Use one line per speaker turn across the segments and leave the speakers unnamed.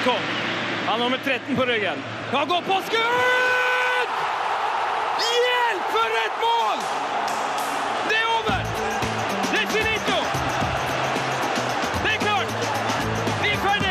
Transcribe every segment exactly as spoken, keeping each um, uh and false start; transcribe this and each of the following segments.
Ekholm. Han har nummer tretten på ryggen. Han går på skudd! Hjelp, for et mål! Det er over! Det er finito! Det er klart! Vi er ferdig!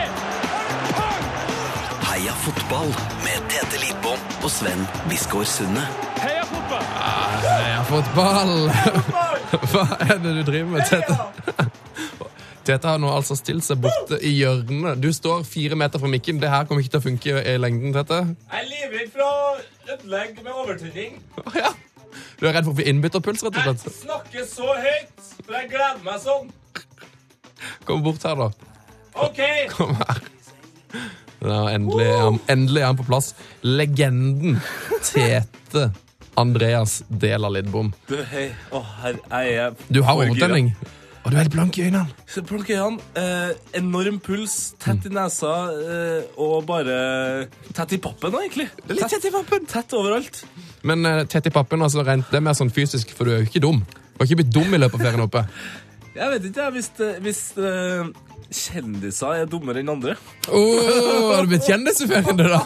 Heia fotball med Tete Lidbom og Sven Biskår Sunde.
Heia fotball!
Heia fotball! Hva er det du driver med, Tete? Tete har nå altså stilt seg borte i hjørnet. Du står fire meter fra mikken. Det her kommer ikke til å funke i lengden, Tete.
Jeg er livredd for å ødelegge med overtenning.
Ja. Du er redd for å få innbytterpuls, rett og
Jeg
slett.
snakker så høyt, for jeg gleder meg sånn.
Kom bort her, da.
Ok.
Kom her. Ja, endelig, er han, endelig er han på plass. Legenden Tete Andreas Dela Lidbom.
Du, hei. Åh, her er jeg.
Du har
for
overtenning. Og du er helt blank i øynene.
Så blank i øynene. Eh, enorm puls, tett i nesa, eh, og bare tett i pappen da, egentlig.
Litt tett i pappen.
Tett overalt.
Men uh, tett i pappen, altså, rent, det er mer sånn fysisk, for du er jo ikke dum. Du har ikke blitt dum i løpet av ferien oppe.
Jeg vet ikke, jeg, hvis, det- hvis eh, kjendiser er dummere enn andre.
Åh, har du blitt kjendis i ferien, du da?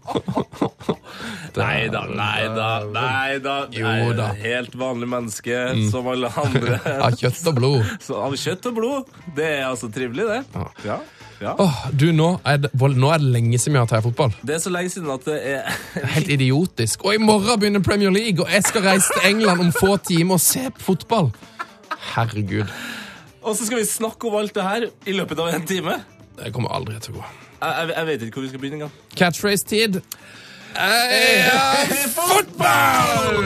Nei da, nei da, nei da.
Jo
Jeg er
da.
et helt vanlig menneske, som alle andre.
Av kjøtt og blod.
Så av kjøtt og blod. Det er altså trivelig, det. Ja, ja.
Åh, du, nå er, det, nå er det lenge siden vi har tatt fotball.
Det er så lenge siden at det er
Helt idiotisk. Og i morgen begynner Premier League, og jeg skal reise til England om få timer og se på fotball. Herregud.
Og så skal vi snakke om alt det her i løpet av en time.
Det kommer aldri til å gå.
Jeg, jeg, jeg vet ikke hvor vi skal begynne engang.
Catchphrase-tid. Heia fotball!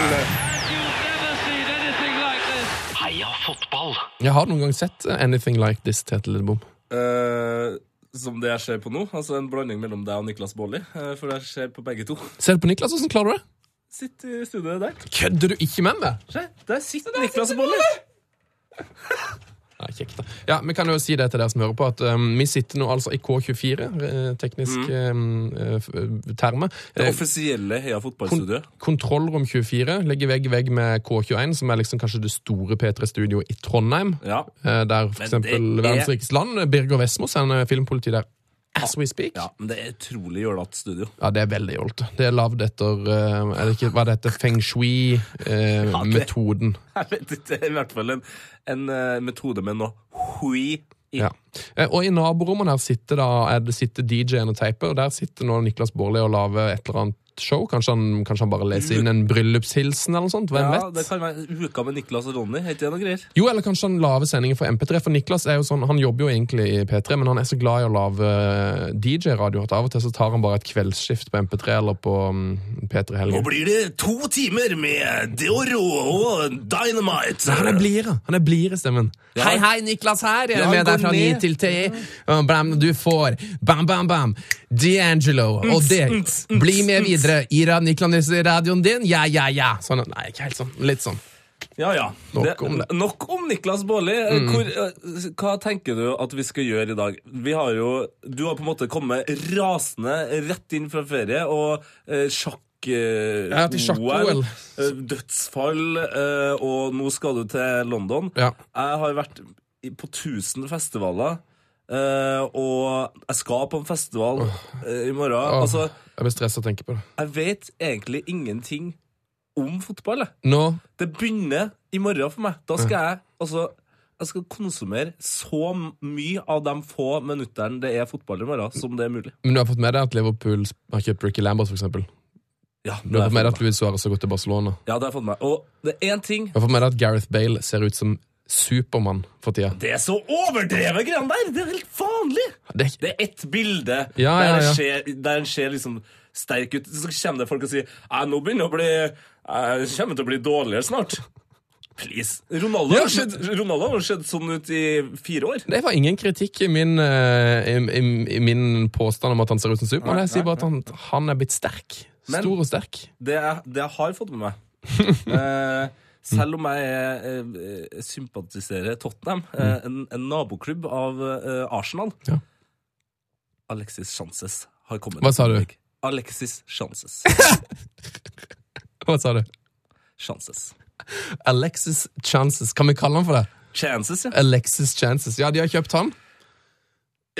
Heia fotball.
Jeg har noen gang sett Anything Like This, Tete Lidbom.
Eh, som det jeg ser på nå, altså en blanding mellom deg og Niklas Baarli, eh, for jeg ser på begge to.
Ser du på Niklas, hvordan klarer du det?
Sitt i studioet der.
Kødder du ikke med meg?
Se, der sitter Niklas Baarli.
Ja, kjekt da. Ja, vi kan jo si det til dere som hører på, at um, vi sitter nå altså i K tjuefire, eh, teknisk um, eh, terme.
Det
Eh,
offisielle Heia
kon
fotballstudiet.
Kontrollrom tjuefire ligger vegg i vegg med K tjueen, som er liksom kanskje det store P tre-studio i Trondheim.
Ja.
Eh, der for
Men
eksempel
det er-
Verdens rikeste land, Birger Vestmo, sender filmpoliti der as we speak.
Ja, men det er utrolig jålete studio.
Ja, det er veldig jålete. Det er lavd etter, eh, er det ikke, hva det heter, feng shui-metoden.
Jeg vet ikke, det er i hvert fall en, en eh, metode med noe hui i.
Ja. Eh, Og i naborommet her sitter, da, er det sitter D J-en og teiper, og der sitter nå Niklas Baarli og laver et eller annet show. Kanskje han, kanskje han bare leser inn en bryllupshilsen eller noe sånt, hvem
Ja,
vet?
det kan være uka med Niklas og Ronny, heter det noe greier?
Jo, eller kanskje han laver sendinger for M P tre, for Niklas er jo sånn, han jobber jo egentlig i P tre, men han er så glad i å lave D J-radio, at av og til så tar han bare et kveldsskift på M P tre eller på um, P tre helgen.
Nå blir det to timer med Deoro og Dynamite.
Nei, han er blire, han er blire stemmen.
Ja.
Hei, hei, Niklas her, jeg
Ja,
er med
gå
deg fra ni
ned.
til ti, og bam, du får bam, bam, bam, D'Angelo, og det, bli med videre i Niklas-radioen din, ja, ja, ja. Sånn, nei, ikke helt sånn, litt sånn.
Ja, ja.
Nok om det.
Nok om Niklas Baarli. Hvor, eh, hva tenker du at vi skal gjøre i dag? Vi har jo, du har på en måte kommet rasende rett inn fra ferie, og eh, sjakk eh,
Jeg har vært i sjakk-O L.
eh, dødsfall, eh, og nå skal du til London.
Ja.
Jeg har vært i- på tusen festivaler, eh, og jeg skal på en festival eh, i morgen.
Åh,
Altså,
jeg blir stresset å tenke på det.
jeg vet egentlig ingenting om fotball, jeg.
Nå,
Det begynner i morgen for meg. Da skal jeg altså jeg skal konsumere så mye av de få minutterne det er fotball i morgen, som det er mulig.
men du har fått med deg at Liverpool har kjøpt Ricky Lambert, for eksempel.
Ja,
Du har fått med deg at Luis Suarez har gått til Barcelona.
ja, det har jeg fått med. Og det er én ting.
Du har fått med deg at Gareth Bale ser ut som Supermann for tida.
Det er så overdrevet greiene der! Det er helt vanlig!
Det er ikke...
Det er ett bilde
Ja, ja,
der
ja.
en ser, der en ser liksom sterk ut. Så kommer det folk og sier «Nei, nå begynner det å bli Jeg kommer til å bli dårligere snart. Please. Ronaldo
Ja,
har sett, Ronaldo har sett sånn ut i fire år.
Det var ingen kritikk i min, eh, i, i, i min påstand om at han ser ut som Supermann. Jeg sier bare at han, han er blitt sterk.
Men-
Stor og sterk.
Det jeg, det jeg har fått med meg eh, selv om jeg eh, sympatiserer Tottenham, eh, en, en naboklubb av eh, Arsenal.
Ja.
Alexis Sanchez har kommet.
Hva sa du?
Alexis Sanchez.
Hva sa du?
Chances.
Alexis Chances. Kan vi kalle han for det?
Chances, ja.
Alexis Chances. Ja, de har kjøpt han.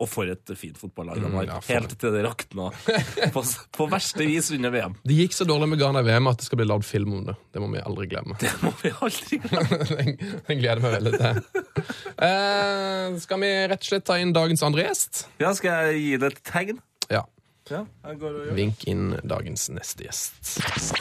Og for et fint fotballag de
Mm,
har,
ja, for
helt til det rakna på, på verste vis under V M.
Det gikk så dårlig med Ghana i V M at det skal bli lagd film om det. Det må vi aldri glemme.
Det må vi aldri glemme.
den, den gleder jeg meg veldig til. Eh, skal vi rett og slett ta inn dagens andre gjest?
Ja, skal jeg gi det et tegn?
Ja.
Ja, jeg går og gjør.
Vink inn dagens neste gjest.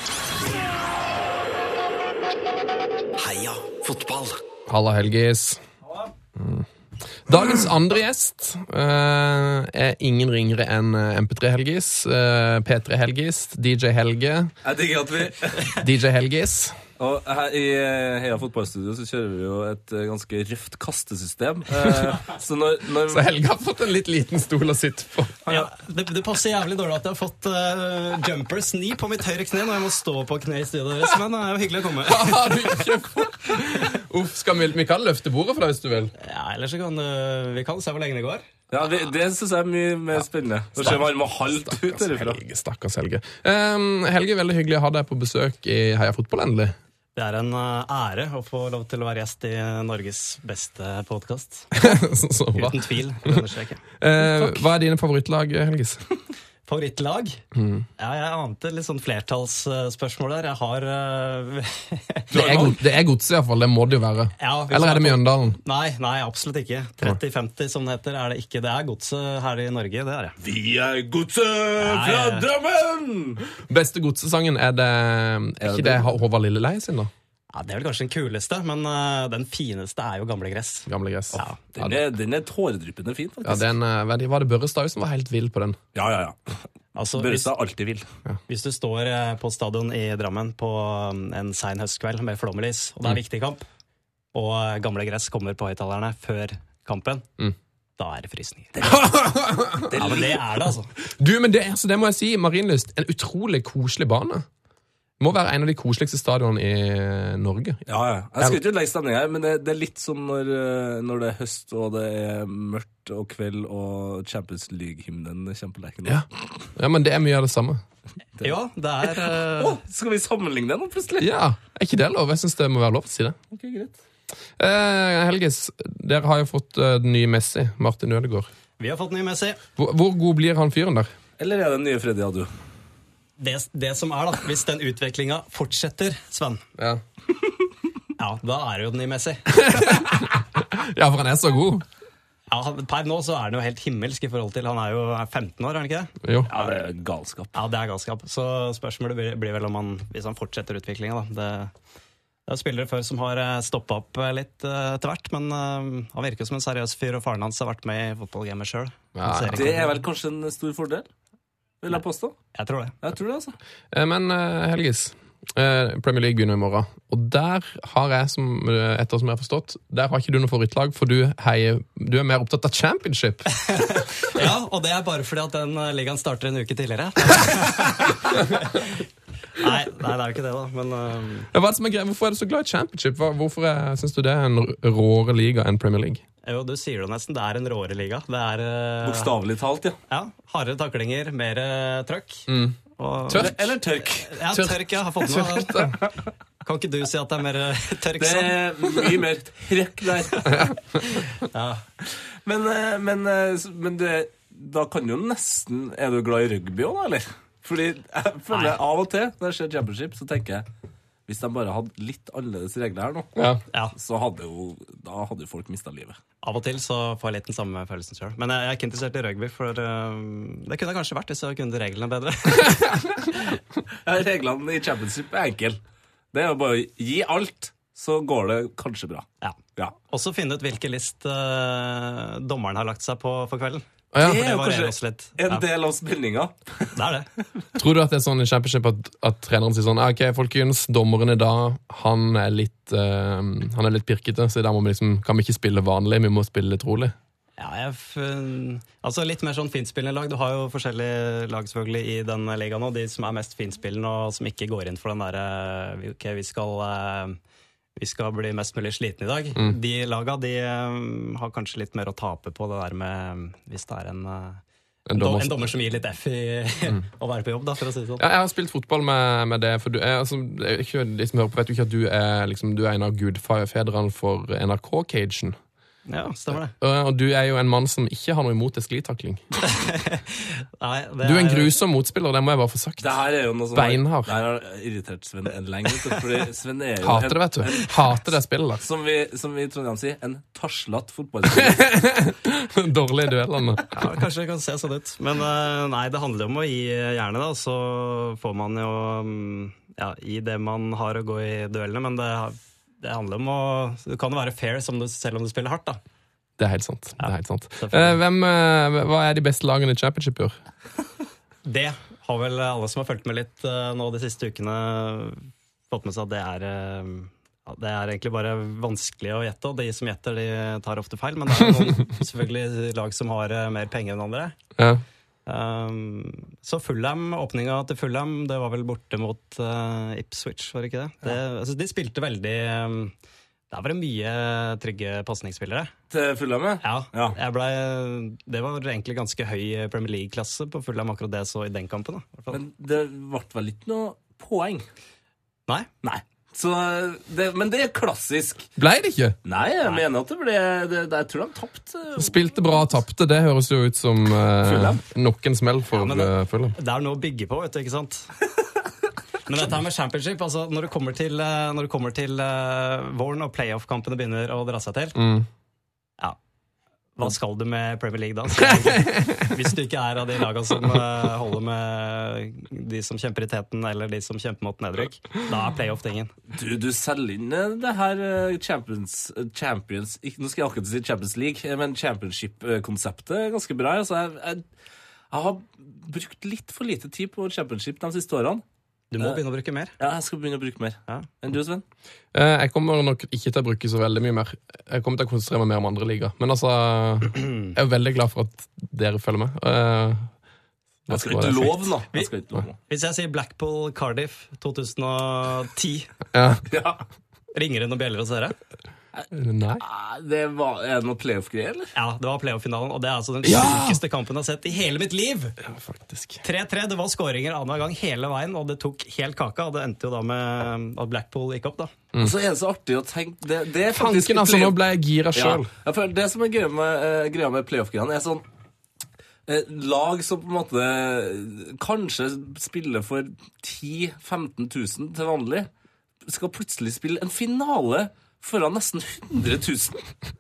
Heia fotball.
Halla, Helgis. Mm. Dagens andre gjest eh, er ingen ringere enn M P tre Helgis, eh, P tre Helgis, D J Helge,
Jeg digger at vi
D J Helgis.
Og her i Heia fotballstudio så kjører vi jo et eh, ganske røft kastesystem. Eh, så når, når
Så Helge har fått en litt liten stol å sitte på.
Ja, det, det passer jævlig dårlig at jeg har fått uh, jumpers ni på mitt høyre kne når jeg må stå på kne i studio deres, men det er jo hyggelig å komme.
Har du ikke fått? Uff, skal vi, vi kan løfte bordet for deg hvis du vil.
Ja, ellers så kan uh, vi kan se hvor lenge det går.
Ja, det, det synes jeg er mye mer spennende. Så ser man må halte ut derifra.
Helge, stakkars Helge. Um, Helge, veldig hyggelig å ha deg på besøk i Heia fotball, endelig.
Det er en uh, ære å få lov til å være gjest i Norges beste podcast.
så, så bra.
Uten tvil, vil jeg understreke.
Uh, hva er dine favorittlag, Helgis?
Favorittlag?
Mm.
Ja, jeg ante litt sånn flertallsspørsmål der. Jeg har uh,
Det er, god, det er godset i hvert fall, det må det jo være.
ja, hvis
Eller er det
jeg-
Mjøndalen?
Nei, nei, absolutt ikke. tretti femti som det heter, er det ikke. Det er godset her i Norge, det er det.
Vi er godset fra
ja, ja.
Drammen!
Beste godsesangen, er det Er ikke det Håvard Lillelei sin, da?
Ja, det er vel kanskje den kuleste, men uh, den fineste er jo Gamle Gress.
Gamle gress.
Ja.
Den er, den er tåredryppende fin, faktisk.
Ja, den, uh, var det Børrestad som var helt vill på den?
Ja, ja, ja.
Altså, hvis,
Børrestad alltid vil.
hvis du står eh, på stadion i Drammen på um, en sein høstkveld med flomlys, og det er viktig kamp, og eh, Gamle Gress kommer på høyttalerne før kampen,
Mm.
da er det frysninger. Ja, men det er det, altså.
Du, men det, altså, det må jeg si, Marienlyst, en utrolig koselig bane. Må være en av de koseligste stadionene i Norge.
Ja, ja. Jeg skal ikke legge stemning her, men det, det er litt som når, eh, når det er høst, og det er mørkt og kveld, og Champions League-hymnen kommer på leken.
Ja. ja, men det er mye av det samme.
Ja, det er eh,
Åh, skal vi sammenligne det nå, plutselig?
Ja, er ikke det lov? Jeg synes det må være lov til å si det.
Ok, greit.
Eh, Helgis, dere har jo fått uh, den nye Messi, Martin Ødegaard.
Vi har fått ny Messi.
Hvor, hvor god blir han fyren der?
Eller er det den nye Freddy Adu?
Det, det som er da, hvis den utviklinga fortsetter, Sven,
Ja.
ja, da er det jo den nye Messi.
ja, for han er så god.
Ja, han- per nå så er han jo helt himmelsk i forhold til, han er jo femten år, er han ikke det?
Jo.
Ja, det er galskap.
Ja, det er galskap. Så spørsmålet blir, blir vel om han, hvis han fortsetter utviklinga, da. Det, det er spillere før som har stoppa opp litt eh, etter hvert, men eh, han virker som en seriøs fyr, og faren hans har vært med i fotballgamet sjøl.
Ja,
Det er vel kanskje en stor fordel, vil jeg påstå.
Jeg tror det.
Jeg tror det, altså.
Eh, Men eh, Helgis, eh, Premier League begynner i morgen. Og der har jeg, som, eh, etter som jeg har forstått, der har ikke du noe favorittlag, for du, heier, du er mer opptatt av championship.
Ja, og det er bare fordi at den eh, ligaen starter en uke tidligere. nei, nei, det er jo ikke det, da. Men eh,
Ja, hva er det som er greit? Hvorfor er du så glad i championship? Hva, hvorfor er, synes du det er en r- råere liga enn Premier League?
jo, du sier det nesten. Det er en råere liga. Det er eh,
Bokstavelig talt, ja.
ja, hardere taklinger, mer eh, trøkk. Og,
Tørk.
Eller tørk.
Ja, tørk, ja. Har fått noe. Kan ikke du si at det er mer eh, tørk
Det
sånn?
er mye mer trøkk der.
Ja.
Men, eh, men, eh, s- men det, da kan jo nesten... Er du glad i rugby også, da, eller? Fordi jeg føler
Nei.
av og til, når jeg ser championship, så tenker jeg, hvis de bare hadde litt annerledes regler her nå,
Ja.
Ja,
så hadde jo, da hadde jo folk mistet livet.
av og til så får jeg litt den samme følelsen selv. Men jeg er ikke interessert i rugby, for eh, det kunne jeg kanskje vært hvis jeg kunne reglene bedre.
Ja, reglene i championship er enkle. Det er jo bare å gi alt, så går det kanskje bra.
Ja.
Ja.
Også finne ut hvilken list eh, dommeren har lagt seg på for kvelden.
Ah, ja.
Det er
Det
jo
varierer
kanskje
også litt.
en
Ja,
del av spenninga.
det er det.
Tror du at det er sånn i championship at, at treneren sier sånn, «Ah, ok, folkens, dommeren i dag, han er litt, eh, han er litt pirkete, så da må vi liksom, kan vi ikke spille vanlig, vi må spille litt rolig.
Ja, jeg, f- altså litt mer sånn finspillende lag. Du har jo forskjellige lag selvfølgelig i den ligaen nå. De som er mest finspillende og som ikke går inn for den derre ok, vi skal, eh, vi skal bli mest mulig sliten i dag. De laga de eh, har kanskje litt mer å tape på det der med hvis det er en, eh,
En
en, dom,
dommer-
en dommer som gir litt F i å være på jobb, da, for å si det sånn.
Ja, jeg har spilt fotball med, med det, for du er, altså, det er ikke, de som hører på vet jo ikke at du er, liksom, du er en av gudfedrene for N R K-cagen.
Ja, stemmer det.
Uh, og du er jo en mann som ikke har noe imot et sklitakling.
Nei, det
Du er en grusom motspiller, det må jeg bare få sagt.
Det her er jo noe som
Beinhard.
Det her har irritert Sven lenge. vet du, Fordi Sven er jo
Hater det, vet du. Hater det spillet der.
Som vi, som vi i Trondheim sier, en taslatt fotballspiller.
Dårlige duellene.
Ja, kanskje det kan se sånn ut. Men uh, nei, det handler jo om å gi jernet, da. Så får man jo um, ja, gi det man har å gå i duellene, men det Det handler om å Det kan jo være fair som du, selv om du spiller hardt, da.
Det er helt sant. Det er helt sant.
selvfølgelig.
Eh, hvem, eh, hva er de beste lagene i championship i år?
Det har vel alle som har fulgt med litt uh, nå de siste ukene, fått med seg at det er uh, ja, det er egentlig bare vanskelig å gjette, og de som gjetter, de tar ofte feil. Men det er noen selvfølgelig lag som har uh, mer penger enn andre.
Ja.
Um, så Fulham, åpninga til Fulham, det var vel borte mot uh, Ipswich, var det ikke det? det altså, de spilte veldig um, Der var det mye trygge pasningsspillere.
Til Fulham,
Ja,
Ja.
jeg ble, det var egentlig ganske høy Premier League-klasse på Fulham, akkurat det jeg så i den kampen. Da, i hvert fall.
Men det ble vel ikke noe poeng?
Nei,
Nei. Så det, men det er klassisk.
Ble det ikke?
Nei, jeg mener at det ble det, det, Jeg tror de tapte.
Spilte bra, tapte. Det høres jo ut som eh,
Fulham.
nok en smell for
Ja, men det-
eh, Fulham.
det er noe å bygge på, vet du, ikke sant? Men dette her med championship, altså når det kommer til, eh, når det kommer til uh, våren og playoff-kampene begynner å dra seg til,
Mm.
ja, hva skal du med Premier League da? Så, hvis du ikke er av de lagene som uh, holder med de som kjemper i teten, eller de som kjemper mot nedrykk, da er playoff tingen.
Du, du selger inn eh, det her eh, Champions, eh, Champions ikke, Nå skal jeg akkurat si Champions League, eh, men Championship-konseptet er ganske bra. Altså, jeg, jeg, jeg har brukt litt for lite tid på Championship de siste årene.
Du må begynne å bruke mer.
Ja, jeg skal begynne å bruke mer.
Ja.
Enn du, Sven?
Eh, jeg kommer nok ikke til å bruke så veldig mye mer. Jeg kommer til å konsentrere meg mer om andre liga. Men altså, jeg er veldig glad for at dere følger med. Eh,
Jeg skal
hva det
ikke
er
love
effekt.
nå. Jeg skal ikke love nå.
Hvis jeg sier Blackpool Cardiff to tusen og ti,
Ja.
Ja.
ringer det noen bjeller hos dere?
Nei.
Nei, Det var, er det noe playoff-greier, eller?
Ja, det var playoff-finalen, og det er altså den
Ja!
sykeste kampen jeg har sett i hele mitt liv!
Ja, faktisk.
tre tre, det var skåringer annenhver gang hele veien, og det tok helt kaka, og det endte jo da med at Blackpool gikk opp, da.
Og så er det så artig å tenke Det, det er faktisk
Fanken, altså,
play-
nå ble jeg gira
Ja.
sjøl.
Jeg føler Det som er greia med, eh, greia med playoff-greiene, er sånn eh, lag som på en måte kanskje spiller for ti til femten tusen til vanlig, skal plutselig spille en finale foran nesten hundre tusen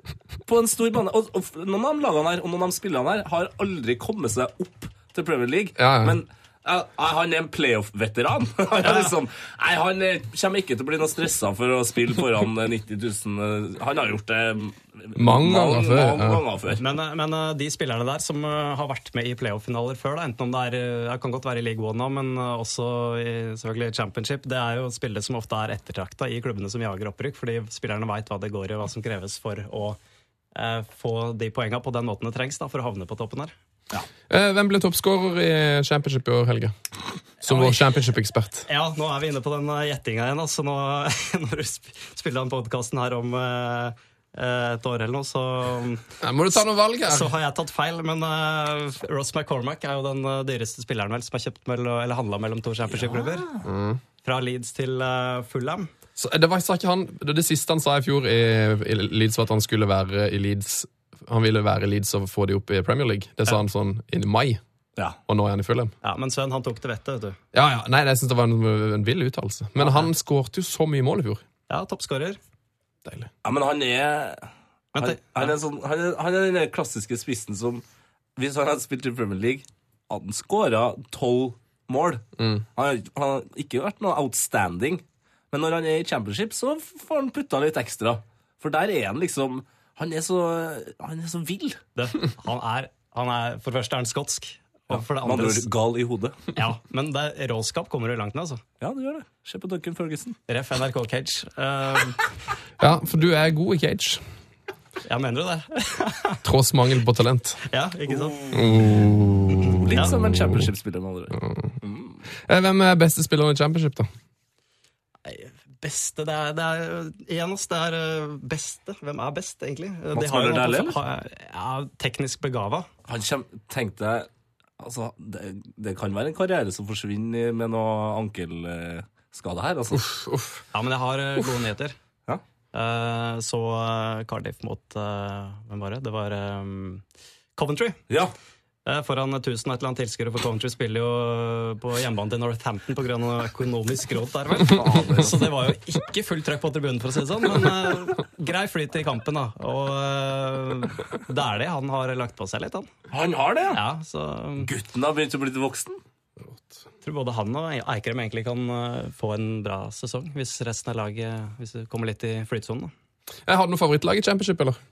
på en stor bane. Og, og noen av de lagene her, og noen av de spillerne her har aldri kommet seg opp til Premier League.
Ja, ja.
Men eh, han er en playoff-veteran. Han, er liksom, nei, han er, kommer ikke til å bli noe stressa for å spille foran eh, nitti tusen. Han har gjort det
Mange ganger før,
mange
ja.
ganger før.
Men, eh, men eh, de spillerne der som eh, har vært med i playoff-finaler før, da, enten om det er eh, jeg kan godt være i League One nå, men eh, også i selvfølgelig Championship, det er jo spillere som ofte er ettertrakta i klubbene som jager opprykk, fordi spillerne veit hva det går i, og hva som kreves for å eh, få de poenga på den måten det trengs da, for å havne på toppen her.
Eh, hvem ble toppskårer i championship i år, Helge? Som vår championship-ekspert.
Ja, nå er vi inne på den eh, gjettinga igjen. Altså, nå, når du sp- spiller den podkasten her om eh, et år eller noe, så,
Ja, må du ta noen valg her?
så har jeg tatt feil. Men eh, Ross McCormack er jo den eh, dyreste spilleren vel som har kjøpt mellom, eller handla mellom to championship-klubber. Fra Leeds til eh, Fulham.
Så, det var sa ikke han, det, det siste han sa i fjor i, i Leeds, var at han skulle være i Leeds. Han ville være i Leeds og få de opp i Premier League. Det sa han sånn i mai,
Ja.
og nå er han i Fulham.
Ja, men Sven, han tok det vettet, vet du.
Ja, ja, nei, jeg synes det var en, en vill uttalelse. Men han skårte jo så mye mål i fjor.
Ja, toppskårer.
Deilig.
Ja, men han er
Vent,
han, han, er sånn, han, er, han er den der klassiske spissen som, hvis han hadde spilt i Premier League, hadde han skåret tolv mål.
Mm.
Han, har, han har ikke vært noe outstanding. Men når han er i championship, så får han putta litt ekstra. For der er han liksom Han er så, han er så vill.
Det, han, er, han er For det første er han skotsk. Og for det
Man
andre
blir gal i hodet.
Ja, men det, råskap kommer jo langt ned, altså.
Ja, det gjør det. Se på Duncan Ferguson.
Ref N R K Cage. Uh,
Ja, for du er god i cage.
ja, mener du det?
Tross mangel på talent.
Ja, ikke sant?
Litt
Ja.
som en championship-spiller. med andre ord.
Eh, Hvem er beste spilleren i championship, da?
Nei, Beste, det er, det er igjen oss, det er uh, beste. Hvem er best, egentlig? Uh,
Mats
de har jo
Møller
noe
Dæhlie,
på- ha- Ja, teknisk begava.
Han kjem, tenkte altså, det, det kan være en karriere som forsvinner med noe ankelskade her. Altså.
Uff.
Ja, men jeg har uh, gode nyheter.
Ja.
Uh, så uh, Cardiff mot uh, hvem var det? Det var um, Coventry.
Ja.
Uh, foran tusen og et eller annet tilskuere, for Coventry spiller jo på hjemmebane til Northampton på grunn av økonomisk råd der, vel. Så det var jo ikke fullt trøkk på tribunen, for å si det sånn, men uh, grei flyt i kampen, da. Og uh, det er det han har lagt på seg litt, han.
Han har det, ja.
Ja, så
Gutten har begynt å bli voksen.
jeg tror både han og Eikrem egentlig kan uh, få en bra sesong, hvis resten av laget hvis det kommer litt i flytsonen, da.
Jeg hadde noe favorittlag i Championship, eller?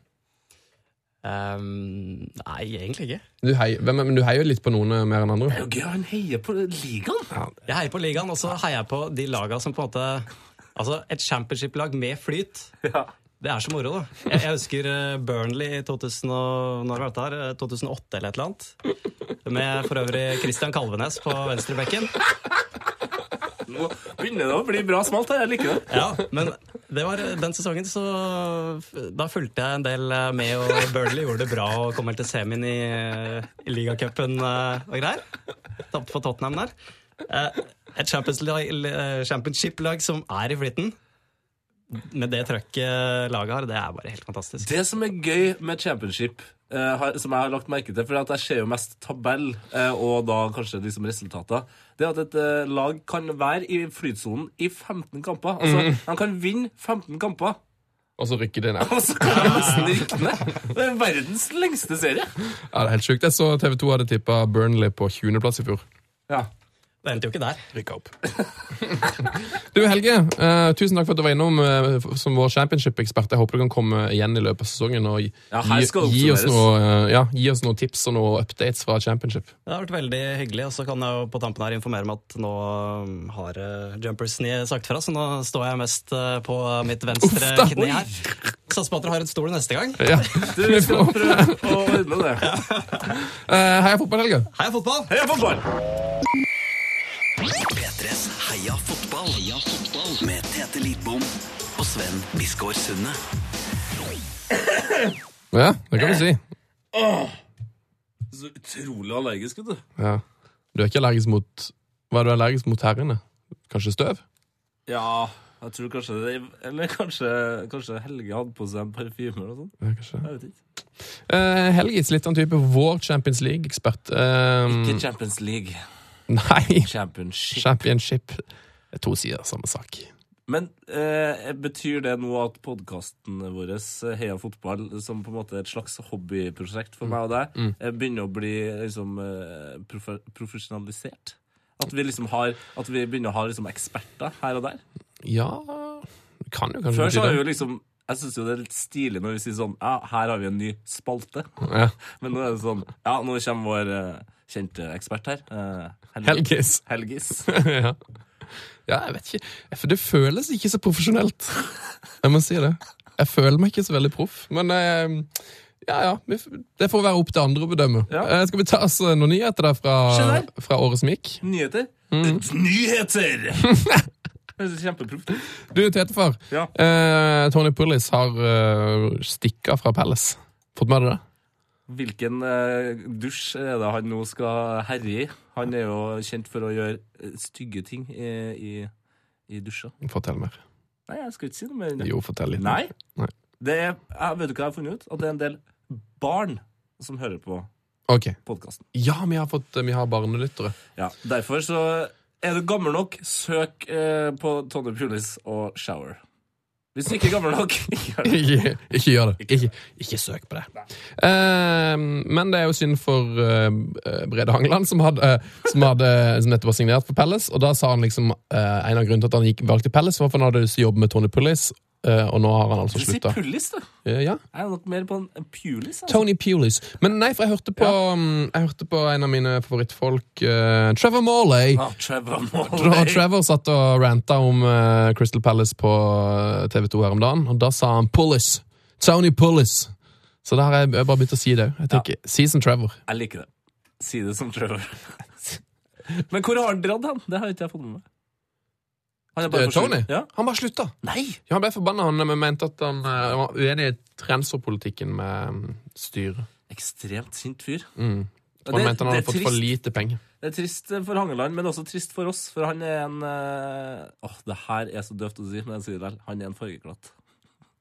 Um, nei, egentlig ikke.
Du heier, hvem, men du heier jo litt på noen mer enn andre.
Det er jo gøy, han heier på ligaen.
Ja.
Jeg heier på ligaen, og så heier jeg på de lagene som på en måte altså et championship-lag med flyt.
Ja.
Det er så moro, da. Jeg, jeg husker uh, Burnley i to tusen og, når var det her? to tusen og åtte eller et eller annet. Med for øvrig Christian Kalvenes på venstrebekken.
Nå begynner det å bli bra smalt her, jeg liker det.
Ja, men det var den sesongen, så da fulgte jeg en del med, og Burnley gjorde det bra og kom vel til semien i, i ligacupen og greier. Tappte for Tottenham der. Et championship-lag som er i flyten, med det trøkket laget har, det er bare helt fantastisk.
Det som er gøy med championship, eh, har, som jeg har lagt merke til, for at jeg ser jo mest tabell, eh, og da kanskje liksom resultater, det er at et eh, lag kan være i flytsonen i femten kamper. Altså,
Mm.
de kan vinne femten kamper,
Og så rykker de ned.
og så kan de nesten rykke ned. Det er verdens lengste serie.
Ja, det er helt sjukt. Jeg så T V to hadde tippet Burnley på tjuende plass i fjor.
Ja.
Det endte jo ikke der.
Rykka opp. Du, Helge, eh, tusen takk for at du var innom eh, som vår championship-ekspert. Jeg håper du kan komme igjen i løpet av sesongen og gi,
Ja, her skal det
gi, oss
oppsummeres.
noe, eh, ja, gi oss noen tips og noen updates fra championship.
Det har vært veldig hyggelig, og så kan jeg jo på tampen her informere om at nå um, har uh, Jumpersny sagt fra, så nå står jeg mest uh, på mitt venstre
Uff da.
kne her. Satser på at dere har en stol neste gang.
Ja.
Du, vi skal prøve å ordne det.
Eh, Heia fotball, Helge.
Heia fotball!
Heia fotball!
P tres Heia fotball. Heia fotball. Med Tete Lidbom og Sven Biskår Sunde.
Ja, det kan du si.
Så utrolig allergisk, vet du.
Ja. Du er ikke allergisk mot Hva er du allergisk mot her inne? Kanskje støv?
Ja, jeg tror kanskje det, eller kanskje, kanskje Helge hadde på seg en parfyme eller noe sånt.
Ja, kanskje.
Jeg vet ikke.
Eh, Helge, litt sånn type vår Champions League-ekspert. Eh,
Ikke Champions League.
nei,
Championship.
Championship. Det er to sider av samme sak.
Men eh, betyr det nå at podcasten vår Heia fotball, som på en måte er et slags hobbyprosjekt for meg og deg, eh, begynner å bli liksom eh, profe profesjonalisert? At vi liksom har, at vi begynner å ha liksom eksperter her og der?
Ja, det kan jo kanskje
Før så
bety
har vi
det.
jo liksom, jeg synes jo det er litt stilig når vi sier sånn, ja, her har vi en ny spalte.
Ja.
Men nå er det sånn, ja, nå kommer vår eh, kjente ekspert her. Eh,
Helgis.
Helgis.
ja. ja, jeg vet ikke. For det føles ikke så profesjonelt. Jeg må si det. Jeg føler meg ikke så veldig proff. Men eh, ja, ja. vi f- Det får være opp til andre å bedømme.
Ja.
Eh, skal vi ta oss eh, noen nyheter der fra,
Se der.
fra året som gikk?
Nyheter?
Mm.
Nyheter! Det er kjempeproft.
Du, Tetefar.
Ja.
Eh, Tony Pulis har uh, stikket fra Palace. Fått med deg det?
Hvilken eh, dusj er det han nå skal herre i? Han er jo kjent for å gjøre eh, stygge ting i, i, i dusjer.
Fortell mer.
Nei, jeg skal ikke si noe mer. enn det.
Jo, fortell litt.
Nei.
Nei.
Det er, jeg vet du hva jeg har funnet ut? At det er en del barn som hører på
Ok.
podcasten.
Ja, vi har, fått, vi har barnelyttere.
Ja, derfor så er du gammel nok, søk eh, på Tony Pulis og shower. Hvis du ikke er gammel nok, ikke gjør det.
ikke, ikke gjør det. Ikke, ikke søk på det. Eh, men det er jo synd for eh, Brede Hangeland, som hadde, eh, som hadde som nettopp var signert for Palace. Og da sa han liksom eh, en av grunnene til at han gikk valgte Palace, var for han hadde lyst til å jobbe med Tony Pulis. Uh, og nå har han altså
Du sier
slutta.
Pulis, du.
Uh, ja.
Jeg er nok mer på en, en Pulis. Altså.
Tony Pulis. Men nei, for jeg hørte på, um, jeg hørte på en av mine favorittfolk, uh, Trevor Morley.
Ah, Trevor
Og
Morley.
Trevor satt og ranta om uh, Crystal Palace på uh, T V to her om dagen, og da sa han Pulis. Tony Pulis. Så da har jeg, jeg bare begynt å si det. Jeg tenker, si som Trevor.
Jeg liker det. Si det som Trevor. Men hvor har han dratt hen? Det har ikke jeg fått med meg. Han er bare
Uh, Tony?
forsvunnet. Ja.
Han bare slutta.
Nei!
Ja, han ble forbanna. Han mente at han uh, var uenig i transferpolitikken med um, styret.
Ekstremt sint fyr.
Mm. Og
Og
han
det-
mente han
det
hadde
er
fått for
trist.
lite penger.
Det er trist for Hangeland, men også trist for oss. For han er en eh, Åh, det her er så døvt å si, men jeg sier det vel. Han er en fargeklatt.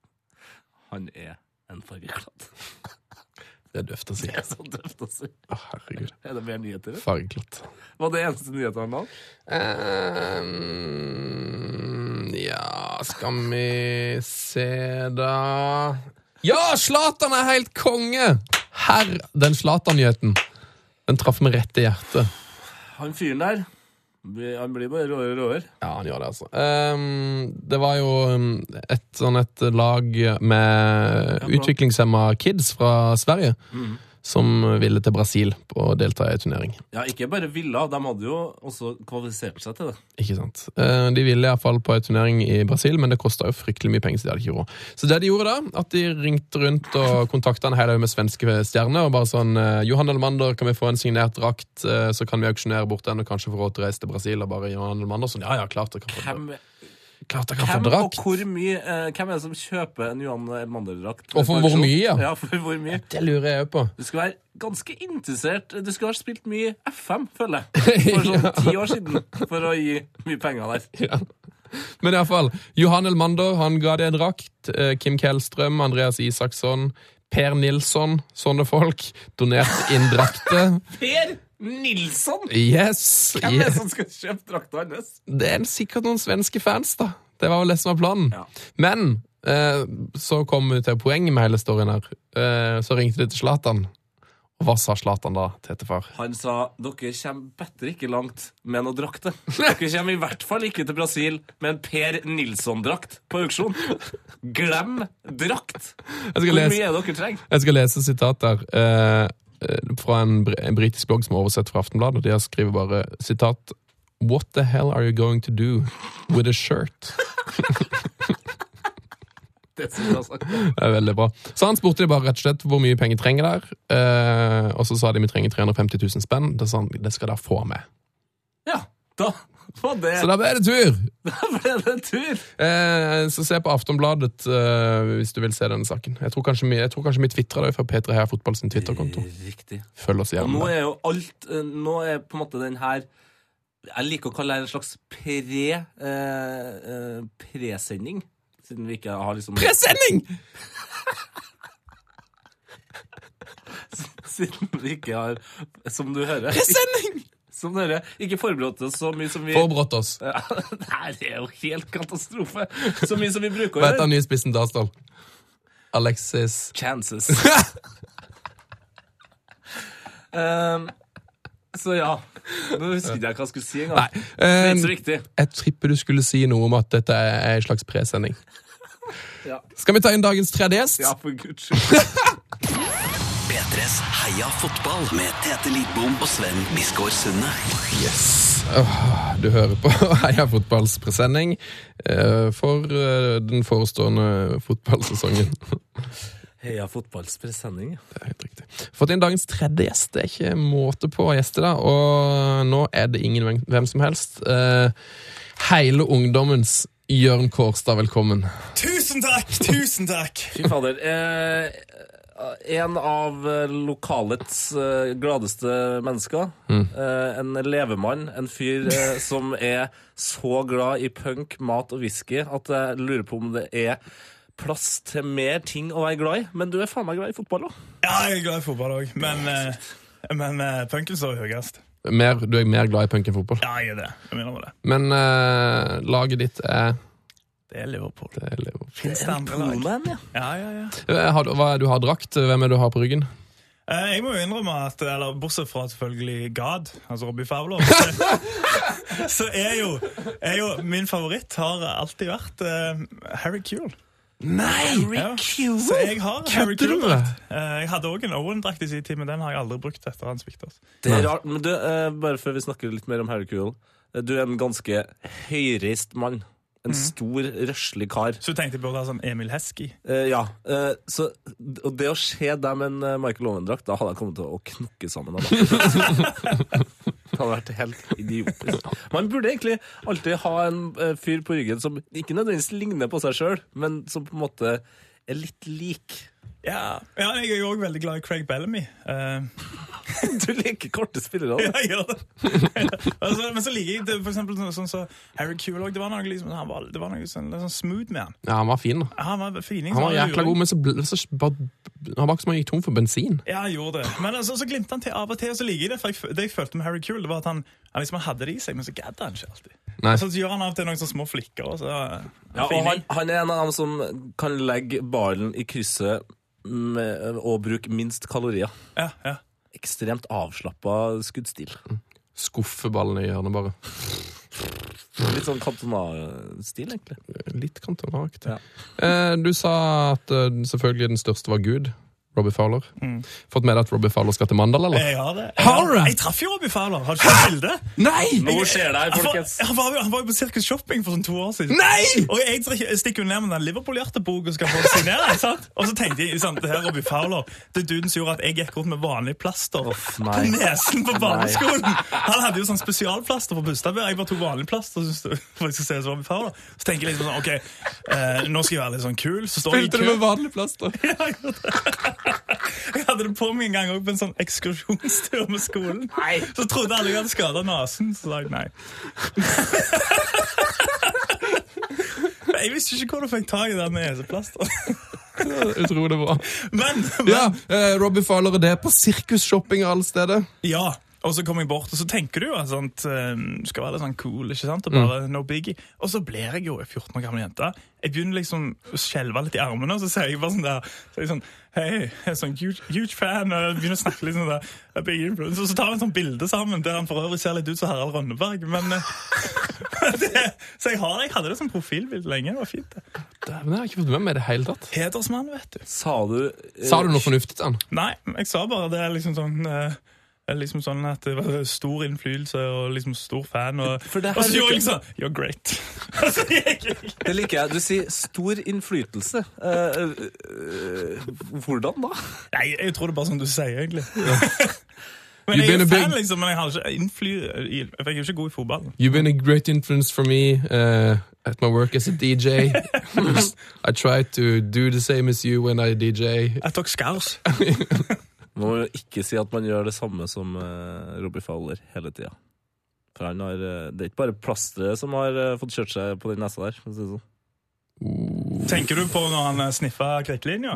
Han er en fargeklatt.
Det er døft å si.
Det er så døft å si.
Å, herregud.
Er det mer nyheter?
Fargeklatt.
Var det eneste nyheter han hadde?
Um, ja, skal vi se da. Ja, Zlatan er helt konge! Herr, den Zlatan-nyheten. Den traff meg rett i hjertet.
Han fyren der, han blir bare råere og råere.
Ja, han gjør det, altså. Um, det var jo et sånn et lag med utviklingshemma kids fra Sverige mm. som ville til Brasil på å delta i turnering.
Ja, ikke bare ville, de hadde jo også kvalifisert seg til det. Ikke
sant. Uh, de ville i hvert fall på en turnering i Brasil, men det kostet jo fryktelig mye penger, så de hadde ikke råd. Så det de gjorde da, at de ringte rundt og kontaktet en hel haug med svenske stjerner, og bare sånn, uh, Johan Elmander, kan vi få en signert drakt, uh, så kan vi auksjonere bort den, og kanskje få råd til å reise til Brasil, og bare Johan Elmander, sånn, ja, ja, klart det kan få
Hvem...
Klart jeg kan
hvem
få drakt.
Og hvor mye, eh, hvem er det som kjøper en Johan Elmander-drakt?
Og for hvor mye, ja.
Ja, for hvor mye.
Det lurer jeg jo på.
Du skal være ganske interessert. Du skal ha spilt mye F M, føler jeg. For sånn ti år siden, for å gi mye penger der.
Ja. Men i hvert fall, Johan Elmander, han ga det en drakt. Kim Kjellstrøm, Andreas Isaksson, Per Nilsson, sånne folk, donerte inn drakter.
Per Nilsson?
Yes.
Hvem er det som skal kjøpe drakta hans?
Det er sikkert noen svenske fans, da. Det var vel det som var planen. Ja. Men eh, så kom vi til poenget med hele storyen her. Eh, så ringte de til Zlatan. Og hva sa Zlatan da til etterfar?
Han sa, dere kommer bedre ikke langt med noe drakte. Dere kommer i hvert fall ikke til Brasil med en Per Nilsson-drakt på auksjon. Glem drakt! Hvor
lese,
mye er dere trenger?
Jeg skal lese sitat der. Eh, fra en, en britisk blogg som er oversett fra Aftenbladet, og de har skriver bare, sitat, What the hell are you going to do with a shirt?
Det er så bra sagt.
Det er veldig bra. Så han spurte de bare rett og slett hvor mye penger trenger der, eh, og så sa de vi trenger tre hundre og femti tusen spenn. Det sa han, det skal dere få med.
Ja, da var det.
Så da ble det tur!
Da ble det tur!
Eh, så se på Aftenbladet eh, hvis du vil se denne saken. Jeg tror kanskje, jeg tror kanskje vi twittrer det fra P tre Heia Fotball sin Twitter-konto.
Riktig.
Følg oss gjerne.
Og nå er jo alt, nå er på en måte den her, jeg liker å kalle det en slags pre, eh, eh, presending. Siden vi ikke har liksom...
Presending!
Siden vi ikke har, som du hører...
Presending!
Som du hører, ikke forberedt oss så mye som vi...
Forberedt oss.
Ja, det her er jo helt katastrofe. Så mye som vi bruker å
gjøre.
Hva
heter den nye spissen Darsdal? Alexis...
Chances. um, så ja, nå husker jeg ikke hva jeg skulle si en gang.
Nei, um,
det er ikke så viktig.
Jeg tripper du skulle si noe om at dette er en slags presending.
Ja.
Skal vi ta inn dagens tredje gjest?
Ja, for Guds skyld.
P tres Heia Fotball med Tete Lidbom og Sven Biskår Sunde.
Yes. Oh, du hører på Heia Fotballs presending uh, for uh, den forestående fotballsesongen.
Heia Fotballs presending.
Det er helt riktig. Fått inn dagens tredje gjest. Det er ikke måte på gjester da, og nå er det ingen hvem som helst. Uh, hele ungdommens Jørn Kårstad, velkommen.
Tusen takk, tusen takk.
Fy fader. Eh, en av lokalets eh, gladeste mennesker. Mm. Eh, en levemann. En fyr eh, som er så glad i punk, mat og whisky at jeg lurer på om det er plass til mer ting å være glad i. Men du er faen meg glad i fotball også.
Ja, jeg er glad i fotball også. Men, eh, men eh, punken står høyest.
Mer, du er mer glad i punk enn fotball?
Ja, jeg er det. Jeg mener det.
Men uh, laget ditt er...
Det er Liverpool.
Det er Liverpool.
Finns det andre lag?
Man, ja.
Ja, ja, ja.
Har, hva er du har drakt? Hvem er du har på ryggen?
Eh, jeg må jo innrømme at, eller bortsett fra selvfølgelig God, altså Robbie Fowler, så, så er, jo, er jo min favoritt har alltid vært uh, Harry Kewell.
Nei!
Ja. Så jeg har Harry Kewell-drakt. Jeg hadde også en Owen-drakt i sin tid, men den har jeg aldri brukt etter han sviktet oss.
Det er rart, men du, uh, bare før vi snakker litt mer om Harry Kewell, du er en ganske høyreist mann. En mm. stor, røslig kar.
Så du tenkte på å ha sånn Emil Heskey?
Uh, ja. Uh, så, og det å se dem en uh, Michael Owen-drakt, da hadde jeg kommet til å knokke sammen. Det hadde vært helt idiotisk. Man burde egentlig alltid ha en uh, fyr på ryggen som ikke nødvendigvis ligner på seg selv, men som på en måte er litt lik.
Ja, ja, jeg er jo også veldig glad i Craig Bellamy. Uh,
Du liker korte spillere.
ja, jeg gjør det. altså, men så liker jeg det, for eksempel sånn som så Harry Kewell, det var noe, liksom, han var, det var noe sånn, sånn smooth med han.
Ja, han var fin da.
Han var fin.
Han var jækla god, men så, ble, så bare, han var ikke som han gikk tom for bensin.
Ja, han gjorde det. Men altså, så glimte han til av og til, og så liker jeg det, for jeg, det jeg følte med Harry Kewell, det var at han, han liksom hadde det i seg, men så gadde han ikke alltid.
Nei.
Så, så gjør han av og til noen sånne små flikker, og så
Ja, og han, han er en av dem som kan legge ballen i krysset med, og bruke minst kalorier.
Ja, ja.
Ekstremt avslappet skuddstil.
Skuffeballen i hjørnet bare.
Litt sånn Cantona-stil, egentlig.
Litt kantonakt.
Ja.
Eh, du sa at uh, selvfølgelig den største var Gud. Robbie Fowler.
Mm.
Fått med deg at Robbie Fowler skal til Mandal, eller?
Jeg har det.
Har du?
Jeg, jeg traff jo Robbie Fowler. Har du ikke et bilde?
Nei!
Nå skjer det her,
Han var,
folkens.
han, var, han var jo på Circus Shopping for sånn to år siden.
Nei!
Og jeg, jeg stikker jo ned med den Liverpool-hjertebok og skal få det signere, sant? Og så tenkte jeg, sant, det her Robbie Fowler, det er duden som gjorde at jeg gikk rundt med vanlig plaster
Uff,
på
nei.
nesen på barneskolen. Han hadde jo sånn spesialplaster på Bustadsbø. Jeg bare tok vanlig plaster så for jeg skulle se ut som Robbie Fowler. Så tenker jeg liksom sånn, ok, eh, nå skal jeg være litt sånn kul. Så står jeg i
Spilte du
kø.
med vanlig plaster?
Ja, jeg gjorde det. Jeg hadde det på meg en gang også på en sånn ekskursjonstur med skolen. Nei. Så trodde alle jeg hadde skadet nasen, så sa jeg nei. Jeg visste ikke hvor du fikk tag i den neseplaster.
Utrolig bra.
Men, men
Ja, eh, Robbie Fowler er det på sirkusshopping alle steder.
ja, og så kommer jeg bort, og så tenker du jo at sånt, um, skal være litt sånn cool, ikke sant? Og bare no biggie. Og så blir jeg jo en fjorten år gammel jente. Jeg begynner liksom å skjelve litt i armene, og så sier jeg bare sånn der, så er jeg sånn, hei, jeg er sånn huge, huge fan, og jeg begynner å snakke litt sånn der, jeg er big influencer. Og så tar vi en sånn bilde sammen, der han for øvrig ser litt ut som Harald Rønneberg, men uh, det, så jeg, har, jeg hadde det som profilbilde lenge, det var fint det.
Dæven, jeg har ikke fått med meg det hele tatt.
Hedersmann, vet du.
Sa du eh,
Sa du noe fornuftig til han?
Nei, jeg sa bare det er liksom sånn uh, liksom sånn at det var stor innflytelse og liksom stor fan og,
For det her
og så gjorde
liker-
jeg sånn, you're great. Altså, jeg-
Det liker jeg. Du sier stor innflytelse. Eh, eh, eh, hvordan da?
Nei, jeg tror det er bare sånn du sier egentlig. Men
You've
jeg
been
er
a
fan
big-
liksom, men jeg har ikke innfly i- jeg er jo ikke god i fotball.
You've been a great influence for me uh, at my work as a D J. I try to do the same as you when I D J.
Jeg tok skars.
Man må jo ikke si at man gjør det samme som uh, Robbie Fowler hele tida. For han har, eh, det er ikke bare plasteret som har eh, fått kjørt seg på den nesa der. For å si det sånn.
Tenker du på når han eh, sniffa krittlinja?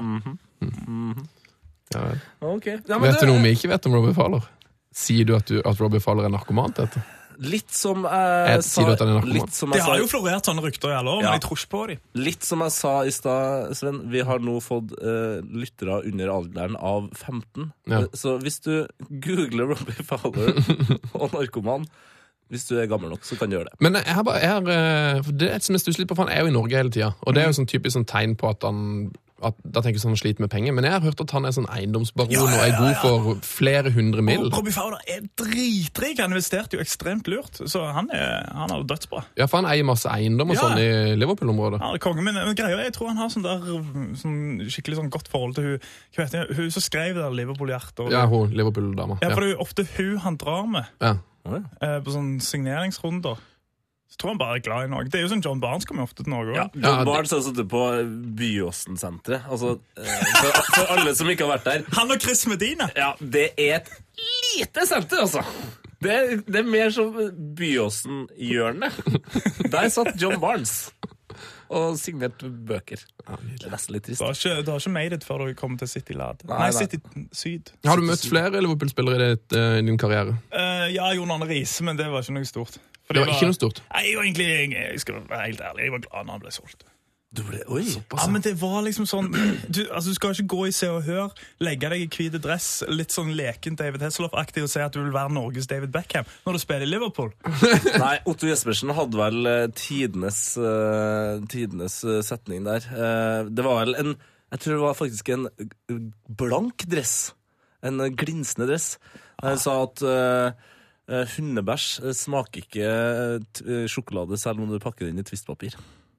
Ja, vel.
Ok. Ja, men
Vet du noe vi ikke vet om Robbie Fowler? Sier du at, du, at Robbie Fowler er narkoman til dette?
Litt som
Jeg
jeg
sier du at han er
sa,
narkoman?
litt som
Det
jeg
har
sa,
jo florert sånne rykter i alle år,
Ja.
men jeg tror ikke på dem.
litt som jeg sa i stad, Sven. Vi har nå fått eh, lyttere under alderen av femten.
Ja.
Eh, Så hvis du googler Robbie Fowler og narkoman, hvis du er gammel nok, så kan du gjøre det.
Men jeg har bare, jeg har, eh, for det er et som jeg stusser litt på, for han er jo i Norge hele tida. Og det er jo sånn typisk sånn tegn på at han at, Da tenker jeg sånn han sliter med penger. Men jeg har hørt at han er sånn eiendomsbaron
Ja, ja,
og er
ja,
god
ja.
for flere hundre mil.
Og Robbie Fowler er dritrik. Han investerte jo ekstremt lurt, så han er, han er jo dødsbra.
Ja, for han eier masse eiendom og
Ja.
sånn i Liverpool-området.
Han er kongen, men, men greia, jeg tror han har sånn der sånn skikkelig sånn godt forhold til hun, hva vet jeg, hun som skrev det der Liverpool-hjertet. og-
Ja, hun Liverpool-dama.
Ja,
Ja.
for det er jo ofte hun han drar med
Ja.
eh, på sånne signeringsrunder. Så tror han bare er glad i Norge. Det er jo sånn John Barnes kommer jo ofte til Norge
Ja,
også.
John
Ja, det-
Barnes har sittet på Byåsen-senteret. Altså, eh, for, for alle som ikke har vært der.
Han og Chris Medina.
Ja, det er et lite senter, altså. Det er, det er mer som Byåsen-hjørnet. Der satt John Barnes og signerte bøker. Det er nesten litt trist.
Du har ikke, du har ikke made it før du kommer til City Lad.
Nei,
Nei,
nei.
City Syd.
Har du møtt flere Liverpool-spillere i, ditt, eh, i din karriere?
Eh, ja, Jon Arne Riise, men det var ikke noe stort. For
Det var ikke noe stort.
Nei, jeg var egentlig, jeg, jeg skal være helt ærlig, jeg var glad når han ble solgt.
Du ble, oi.
Ja, men det var liksom sånn Du, altså, du skal ikke gå i Se og Hør, legge deg i hvite dress, litt sånn leken David Hasselhoff-aktig og si at du vil være Norges David Beckham når du spiller i Liverpool.
Nei, Otto Jespersen hadde vel eh, tidenes, eh, tidenes eh, setning der. Eh, det var vel en Jeg tror det var faktisk en eh, blank dress. En eh, glinsende dress. Han sa at eh, eh, hundebæsj eh, smaker ikke eh, t- eh, sjokolade selv om du pakker det inn i tvistpapir.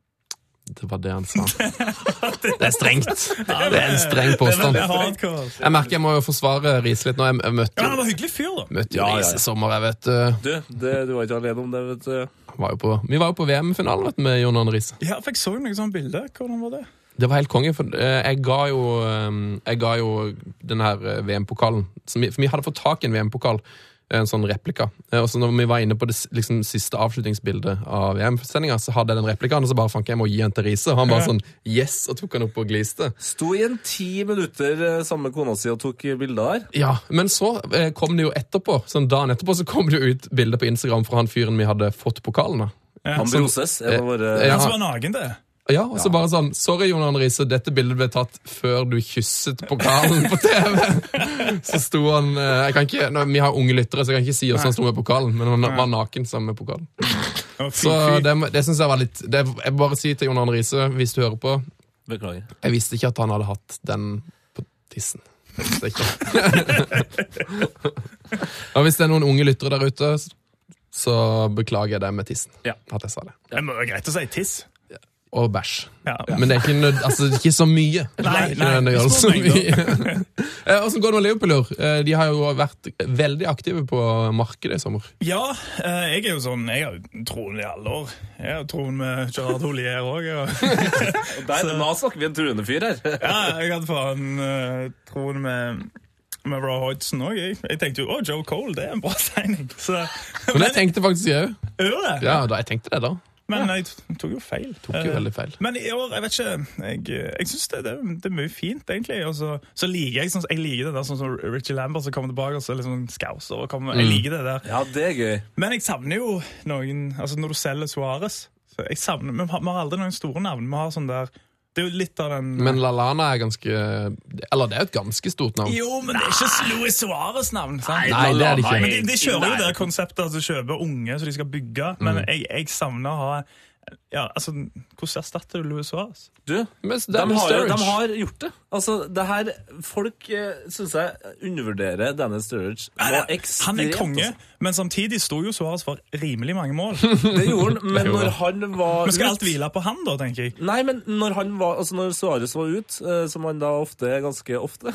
Det var det han sa. Det er strengt. Det er en streng
Det er
påstand.
veldig hardcore.
Jeg merker jeg må jo forsvare Riise litt nå. Jeg, jeg møtte
Ja, han
jo,
var hyggelig fyr, da.
møtte jo
Ja, ja, ja.
Riise i sommer, jeg vet du.
Du, det, du var ikke alene om det, vet du.
Var jo på, vi var jo på V M-finalen vet du, med Jon Arne Riise.
Ja, for jeg så noe sånn bilde. Hvordan var det?
Det var helt konge, for eh, jeg ga jo eh, Jeg ga jo den her eh, V M-pokalen. Så vi- For vi hadde fått tak i en V M-pokal, en sånn replika. Eh, Og så når vi var inne på det s- liksom, siste avslutningsbildet av V M-sendinga, så hadde jeg den replikaen, og så bare fant jeg jeg må gi den til Riise. Og han bare sånn yes, og tok han opp og gliste.
Sto i en ti minutter eh, sammen med kona si og tok eh, bilder der.
Ja, men så eh, kom det jo etterpå, sånn dagen etterpå, så kom det jo ut bilder på Instagram fra han fyren vi hadde fått pokalen av.
Han Broses, en av våre
Ja.
Han som var nagen det.
Ja, og så bare sånn, sorry Jon Arne Riise, dette bildet ble tatt før du kysset pokalen på T V. Så sto han, eh, jeg kan ikke, nå, vi har unge lyttere, så jeg kan ikke si hvordan han sto med pokalen, men han var naken sammen med pokalen.
Og fy,
Så
fy.
det, det synes jeg var litt, det, jeg bare sier til Jon Arne Riise, hvis du hører på,
Beklager.
jeg visste ikke at han hadde hatt den på tissen. Jeg visste ikke. Og hvis det er noen unge lyttere der ute, så beklager jeg det med tissen.
Ja.
At jeg sa det.
Det må være greit å si tiss.
Og bæsj.
Ja.
Men det er ikke, nød, altså, det er ikke så mye.
Nei,
Det er ikke
nei,
nødvendig å gjøre
små
så mye. Eh, Hvordan går det med Liverpool i år? Eh, De har jo vært veldig aktive på markedet i sommer.
Ja, eh, jeg er jo sånn, jeg har jo troen i alle år. Jeg har troen med Gerard Holier også. Og,
Der, nå snakker vi en truende fyr her.
ja, jeg hadde faen uh, troen med, med Roy Hodgson også. Jeg, jeg tenkte jo, å, Joe Cole, det er en bra tegning. Så,
Men jeg tenkte faktisk jeg òg.
Gjør det?
Ja, da, jeg tenkte det da.
Men jeg t- tok jo feil.
Tok jo
Eh,
veldig feil.
Men i år, jeg vet ikke, jeg, jeg synes det, det, det er mye fint, egentlig. Og så, så liker jeg, sånn, jeg liker det der, sånn som Richie Lambert som kommer tilbake, og så er litt sånn skauser, og kommer, jeg liker det der.
Ja, det er gøy.
Men jeg savner jo noen, altså når du selger Suarez, så jeg savner, vi har, vi har aldri noen store navn, vi har sånn der, det er jo litt av den...
Men LaLana er ganske, eller det er jo et ganske stort navn.
Jo, men det er ikke Luis Suarez-navn, sant?
Nei, det er det ikke.
Men de, de kjører jo det konseptet at de kjøper unge, så de skal bygge, men jeg, jeg savner å ha... Ja, altså, hvordan erstatter du Luis Suarez?
Du,
Men
de
det er med
har, jo- de
Sturridge.
har gjort det. Altså, det her, folk eh, synes jeg undervurderer Dennis Sturridge.
Han
Noe
er
ekstremt,
konge,
altså.
men samtidig sto jo Suarez for rimelig mange mål.
Det gjorde han, men
Jo.
når han var
Men skal
ut-
alt hvile på han da, tenker jeg?
Nei, men når han var, altså når Suarez var ut, eh, som han da ofte er ganske ofte,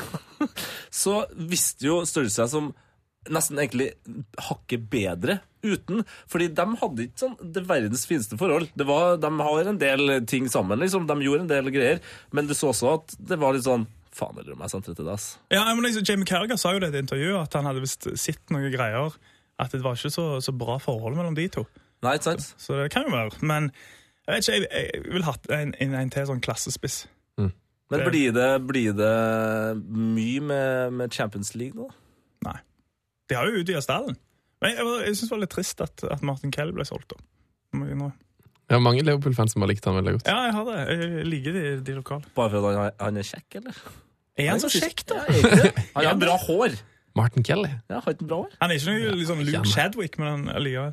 så visste jo Sturridge seg som nesten egentlig hakket bedre uten, fordi de hadde ikke sånn det verdens fineste forhold. Det var, de har en del ting sammen, liksom. De gjorde en del greier, men du så også at det var litt sånn, faen eller om jeg sendte det til deg, ass.
Ja, men liksom, Jamie Carragher sa jo det i et intervju, at han hadde visst sett noen greier, at det var ikke så, så bra forhold mellom de to.
Nei, ikke sant?
Så det kan jo være, men jeg vet ikke, jeg, jeg vil ha en, en, en til sånn klassespiss.
Men
Det-
blir det, blir det mye med, med Champions League nå?
Nei. De har jo utvidet stallen. Men jeg, jeg synes det var litt trist at, at Martin Kell ble solgt da. Må jeg nå-
Ja, mange Liverpool-fans som har likt han veldig godt.
Ja, jeg har det. Jeg liker de, de lokale.
Bare for at han, han er kjekk, eller?
Er han så kjekk da?
Ja, egentlig. Han har bra hår.
Martin Kelly.
Ja, har ikke bra hår.
Han er ikke noe liksom Luke
han.
Chadwick, men han er likevel.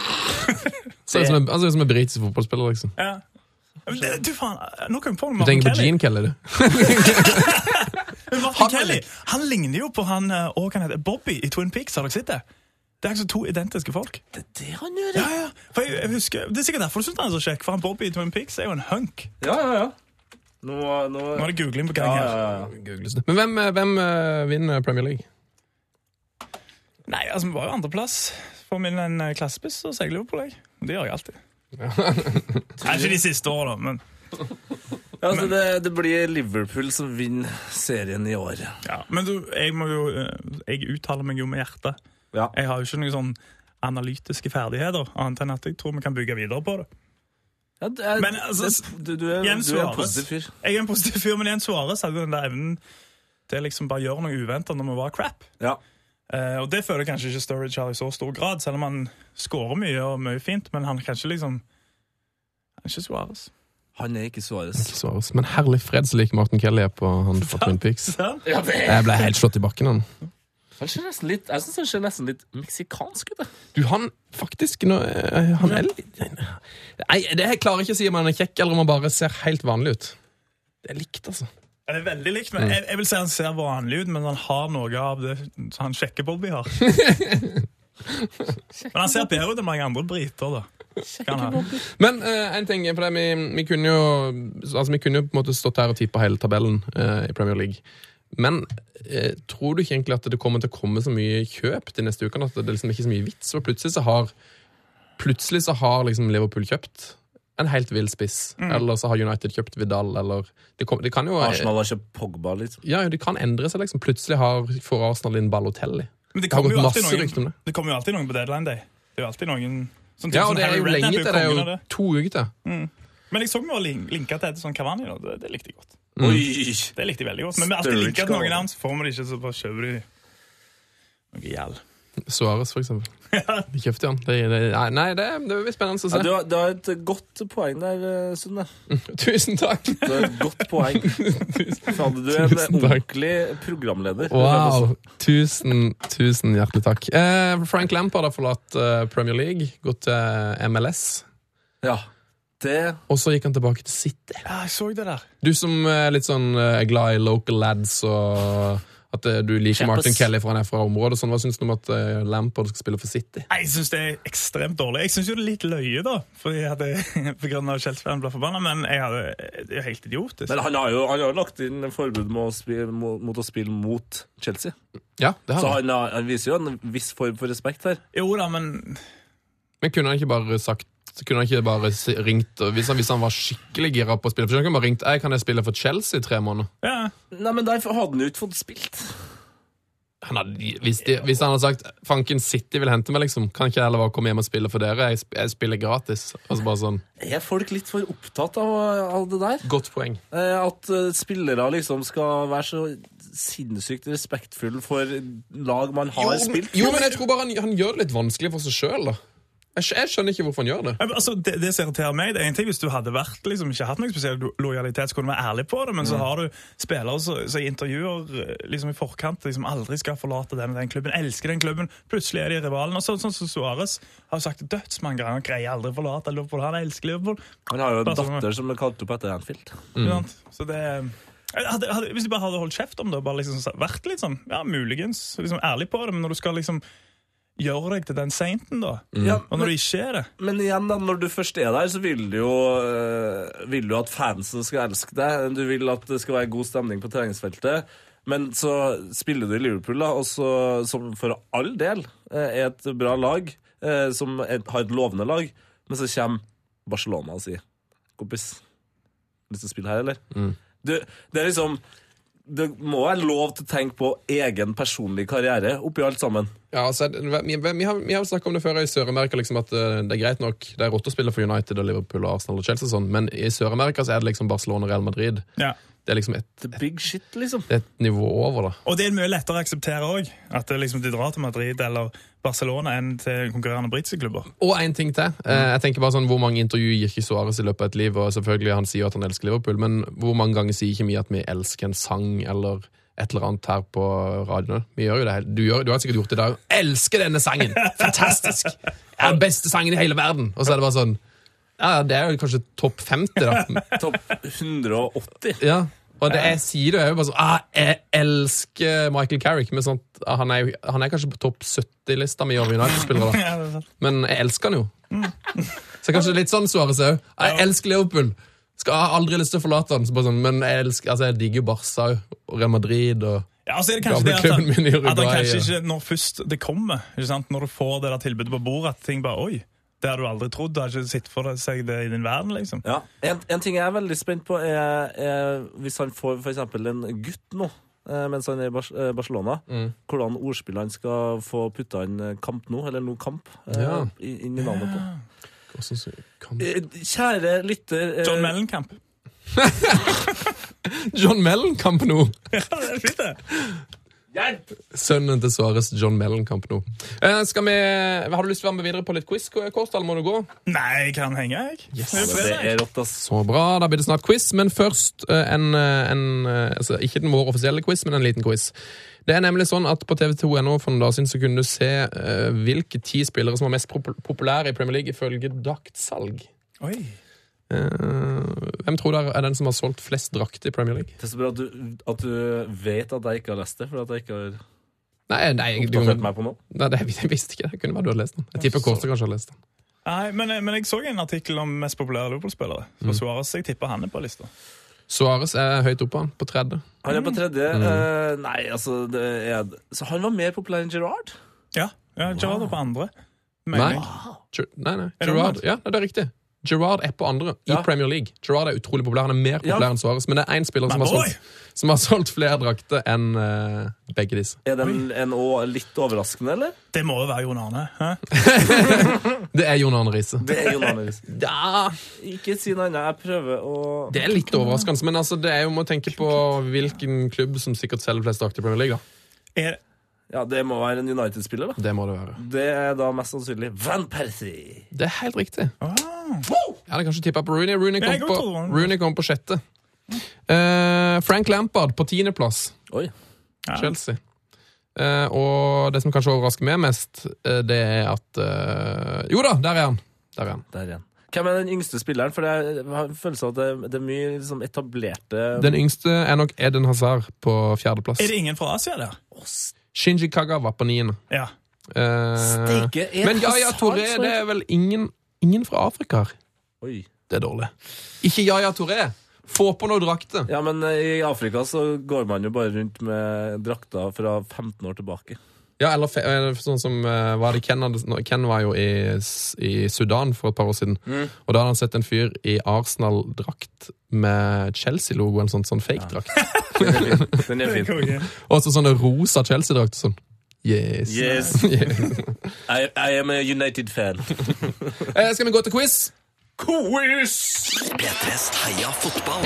Ser ut som en- Han ser ut som en britisk fotballspiller, liksom.
Ja. Men det, du faen, nå kan vi få
Du
Martin
tenker på
Kelly.
Gene Kelly, du.
Men Martin Kelly, han ligner jo på han, eh, å, hva han heter, Bobby i Twin Peaks, har dere sett det? Det er altså to identiske folk.
Det er det han gjør,
Ja, ja. For jeg, jeg husker, det er sikkert derfor du synes han er så kjekk, for han Bobby i Twin Peaks er jo en hunk.
Ja, ja, ja. Nå, nå...
Nå er det googling på gang
Ja,
her.
ja, ja.
Googles det. Men hvem, eh, hvem eh, vinner Premier League?
Nei, altså, vi var jo andreplass. Får vi inn en eh, klassespiss, så sier jeg Liverpool, jeg. Det gjør jeg alltid. Nei, ikke de siste årene, men...
Ja, altså, det, det blir Liverpool som vinner serien i år.
Ja, men du, jeg må jo, eh, jeg uttaler meg jo med hjertet.
Ja.
Jeg har jo ikke noen sånn analytiske ferdigheter, annet enn at jeg tror vi kan bygge videre på det.
Ja, det er,
Men, altså,
det, du, du, er,
Jens
du er en
Suarez.
positiv fyr.
Jeg er en positiv fyr, men Jens Suarez hadde jo den der evnen til liksom bare gjøre noe uventet når vi var crap.
Ja.
Eh, og det føler jeg kanskje ikke Sturridge har i så stor grad, selv om han skårer mye og mye fint, men han kan ikke liksom... Han er ikke Suarez.
Han er ikke Suarez.
Ikke Suarez. Men herlig fred så like Martin Kelly er på han fra Twin Peaks.
Sant?
Ja, det
Jeg ble helt slått i bakken, han.
Han ser nesten litt, jeg synes han ser nesten litt meksikansk ut. det.
Du, han faktisk nå, eh, Han er litt Nei, det jeg klarer ikke å si om han er kjekk, eller om han bare ser helt vanlig ut. Det er likt, altså.
Det er veldig likt, men jeg, jeg vil si han ser vanlig ut, men han har noe av det han kjekke Bobby har. Men han ser bedre ut enn mange andre briter, da. Kan han.
Men eh, en ting, for det, vi, vi kunne jo Altså vi kunne jo på en måte stått her og tippa hele tabellen eh, i Premier League. Men eh, tror du ikke egentlig at det kommer til å komme så mye kjøp de neste ukene? At det liksom ikke er så mye vits? Og plutselig så har Plutselig så har liksom Liverpool kjøpt en helt vill spiss. Mm. Eller så har United kjøpt Vidal, eller det, kom, det kan jo...
Arsenal har kjøpt Pogba, liksom.
Ja, det kan endre seg, liksom. Plutselig har, får Arsenal inn Balotelli.
Men det
har
kommer
gått
jo
masse
alltid
rykter om
noen,
det.
det kommer jo alltid noen på deadline day. Det er jo alltid noen... Sånn
Ja,
som
og det er
Harry
jo
Redknapp
lenge til, det er
kongen
jo
av det.
to uker til.
Mm. Men jeg så meg å linke til et sånn Cavani, da. Det, det likte jeg godt.
Mm.
Oi!
Det likte jeg veldig godt. Men vi har alltid linket til noen annen, så får vi det ikke, så bare kjøper de noe gjeld.
Suarez, for eksempel. De kjøpte han. Det, det, nei, det, det blir spennende å se.
Ja, du, har, du har et godt poeng der, Sunne.
Tusen takk.
Du har et godt poeng. Faen, du er en ordentlig programleder.
Wow. Tusen, tusen hjertelig takk. Eh, Frank Lampard har forlatt eh, Premier League, gått til M L S.
Ja, det...
Og så gikk han tilbake til City.
Ja, jeg så det der.
Du som er litt sånn eh, glad i local lads og... At uh, du liker
Kjeppes.
Martin Kelly fra han er fra området. Sånn, hva syns du om at uh, Lampard skal spille for City?
Jeg synes det er ekstremt dårlig. Jeg synes jo det er litt løye, da. Fordi jeg hadde, på grunn av Chelsea-fanen ble forbannet, men jeg hadde, det er helt idiotisk.
Men han har jo, han har jo lagt inn forbud mot å, spille, mot, mot å spille mot Chelsea.
Ja, det har
Så
han.
han, har- han viser jo en viss form for respekt her.
Jo da, men
Men kunne han ikke bare sagt kunne han ikke bare si- ringt og hvis han, hvis han var skikkelig gira på å spille? For han kunne bare ringt jeg kan jeg spille for Chelsea i tre måneder.
ja.
Nei, men derfor hadde han jo ikke fått spilt.
Han hadde, hvis, de, hvis han hadde sagt Fanken City vil hente meg, liksom kan ikke jeg heller bare komme hjem og spille for dere? Jeg, sp jeg spiller gratis. Altså bare sånn.
Er folk litt for opptatt av, av det der?
Godt poeng.
Eh, At eh, spillere liksom skal være så sinnssykt respektfulle for lag man har
Jo,
spilt.
jo, men jeg tror bare han, han gjør det litt vanskelig for seg sjøl, da. Jeg, skj- jeg skjønner ikke hvorfor han gjør det.
Ja, men Altså, det, det som irriterer meg, det er en ting hvis du hadde vært, liksom, ikke hatt noen spesiell lojalitet, så kunne du være ærlig på det, men så har du spillere som så i intervjuer liksom, i forkant liksom, aldri skal forlate den, den klubben, elsker den klubben, plutselig er de rivalen. Og sånn som så, så Suarez har sagt dødsmange ganger, han greier aldri å forlate Liverpool, han elsker Liverpool.
Han har jo en
Bare sånn-
datter som er kalt opp etter Anfield.
Ikke sant? Så det jeg hadde, hadde, hvis du bare hadde holdt kjeft om det, og bare liksom vært litt sånn, ja, muligens, liksom ærlig på det, men når du skal liksom gjøre deg til den sainten, da.
Ja,
Og når
men,
du ikke er det.
men igjen, da, når du først er der, så vil du jo eh, vil du at fansen skal elske deg. Du vil at det skal være god stemning på treningsfeltet. Men så spiller du i Liverpool, da, og så, som for all del eh, er et bra lag, eh, som er, har et lovende lag, men så kommer Barcelona og sier kompis, lyst til å spille her, eller?
Mm.
Du, det er liksom det må være lov til å tenke på egen personlig karriere oppi alt sammen.
Ja, altså, vi, vi har, vi har snakket om det før i Sør-Amerika, liksom, at uh, det er greit nok, det er rått å spille for United og Liverpool og Arsenal og Chelsea og sånn, men i Sør-Amerika så er det liksom Barcelona og Real Madrid.
Ja.
Det er liksom et,
The big shit, liksom.
det er et nivå over, da.
Og det er mye lettere å akseptere også, at det liksom, de drar til Madrid eller Barcelona enn til konkurrerende britiske klubber.
Og en ting til. Eh, jeg tenker bare sånn, hvor mange intervjuer gir ikke Suarez i løpet av et liv, og selvfølgelig han sier at han elsker Liverpool, men hvor mange ganger sier ikke vi at vi elsker en sang eller et eller annet her på radioen? Vi gjør jo det. Du, gjør, du har sikkert gjort det der. Elsker denne sangen! Fantastisk! Det er den beste sangen i hele verden! Og så er det bare sånn, ja, det er jo kanskje topp femti da.
Topp hundre og åtti.
Ja. Og det jeg sier det er jo bare sånn, ah, jeg elsker Michael Carrick, men sånt, ah, han, er, jo- han er kanskje på topp sytti-lista mi over United-spillere da.
Ja, det er sant.
Men jeg elsker han jo. Så kanskje litt sånn Suarez er jo. Jeg elsker Liverpool. Skal jeg har aldri lyst til å forlate han, så bare sånn, men jeg elsker, altså jeg digger Barca og Real Madrid og...
Ja, altså er det kanskje
Gamle
det at
klubben
han,
min i Uruguay,
at han kanskje
ja.
ikke, når først det kommer, ikke sant? Når du får det der tilbudet på bordet, at ting bare, oi, det har du aldri trodd, du har ikke sett for seg det i din verden, liksom.
Ja. En, en ting jeg er veldig spent på er, er hvis han får for eksempel en gutt nå, eh, mens han er i Bar eh, Barcelona,
Mm.
hvordan ordspill han skal få putta inn eh, kamp nå, eller noe kamp, eh,
Ja.
i- inn i navnet på.
Hvordan så- kan-
Eh, Kjære lytter... eh,
John Mellencamp.
John Mellencamp nå.
Ja, det er fint det.
Sønnen til Suarez, John Mellencamp nå. Eh, skal vi, har du lyst til å være med videre på litt quiz, Kårsdal? Må du gå?
Nei, jeg kan henge, jeg.
Yes.
Det er
Det
fredag.
er rått, ass.
Så bra, da blir det snart quiz, men først eh, en, eh, en eh, altså, ikke den vår offisielle quiz, men en liten quiz. Det er nemlig sånn at på T V to punkt no for noen dager siden så kunne du se eh, hvilke ti spillere som var mest pop populære i Premier League ifølge daktsalg.
Oi.
Eh, hvem tror dere er den som har solgt flest drakter i Premier League?
Det er så bra at du, at du vet at jeg ikke har lest det, for at jeg ikke har
Nei, nei, jeg, du,
oppdatert meg på noe.
nei det, jeg visste ikke det. Det kunne være du hadde lest den. Jeg tipper Kårstad kanskje har lest den.
Nei, men, men jeg så en artikkel om mest populære Liverpool-spillere. Så Suarez, jeg tipper han er på lista.
Suarez er høyt oppe, han, på tredje.
Han er på tredje.
Mm.
eh, nei, altså det er, så han var mer populær enn Gerrard?
Ja, ja Gerrard er på andre.
Nei,
Mener jeg.
Ger- nei, nei.
Er det
Gerrard,
omvendt?
ja, det er riktig. Gerrard er på andre i
Ja.
Premier League. Gerrard er utrolig populær, han er mer populær
Ja.
enn Suarez, men det er en spiller som
My
har,
boy.
solgt, som har solgt flere drakter enn uh, begge disse.
Er den en, å- litt overraskende, eller?
Det må jo være Jon Arne. Hæ?
Det er Jon Arne Riise.
Det er Jon Arne.
Ja,
Ikke si noe annet. Jeg prøver å
det er litt overraskende, men altså, det er jo må tenke på hvilken klubb som sikkert selger flest drakter i Premier League. Da.
Er,
Ja, det må være en United-spiller, da.
Det må det være.
Det er da mest sannsynlig Van Persie.
Det er helt riktig.
ah.
Jeg hadde kanskje tippet på Rooney. Rooney
Ja, jeg
kom,
også
på,
tror det.
Rooney kom på sjette. Eh, Frank Lampard på tiendeplass.
Oi.
Ja.
Chelsea. Eh, og det som kanskje overrasker meg mest, eh, det er at eh, Jo da, der er han! Der er han.
Der igjen. Hvem er den yngste spilleren? For jeg har en følelse av at det, det er mye liksom, etablerte
Den yngste er nok Eden Hazard på fjerdeplass.
er det ingen fra Asia der?
Shinji Kagawa på niende.
Ja.
Eh,
Steike, er
men Yaya
Hazard
Touré,
så-
det er vel ingen, ingen fra Afrika her.
Oi.
Det er dårlig. Ikke Yaya Touré! Få på noe drakter!
Ja, men eh, i Afrika så går man jo bare rundt med drakter fra femten år tilbake.
Ja, eller fe- eller sånn som eh, var det Ken, hadde, Ken var jo i, s- i Sudan for et par år siden.
Mm.
Og da hadde han sett en fyr i Arsenal-drakt med Chelsea-logo, en sånn, sånn fake-drakt.
Den er fin. Den er fin.
Konge.
Og så sånne rosa Chelsea-drakt. Sånn. Yes.
Yes.
Yeah.
I, I am a United-fan.
Eh, skal vi gå til quiz?
Quiz!
P tres Heia fotball.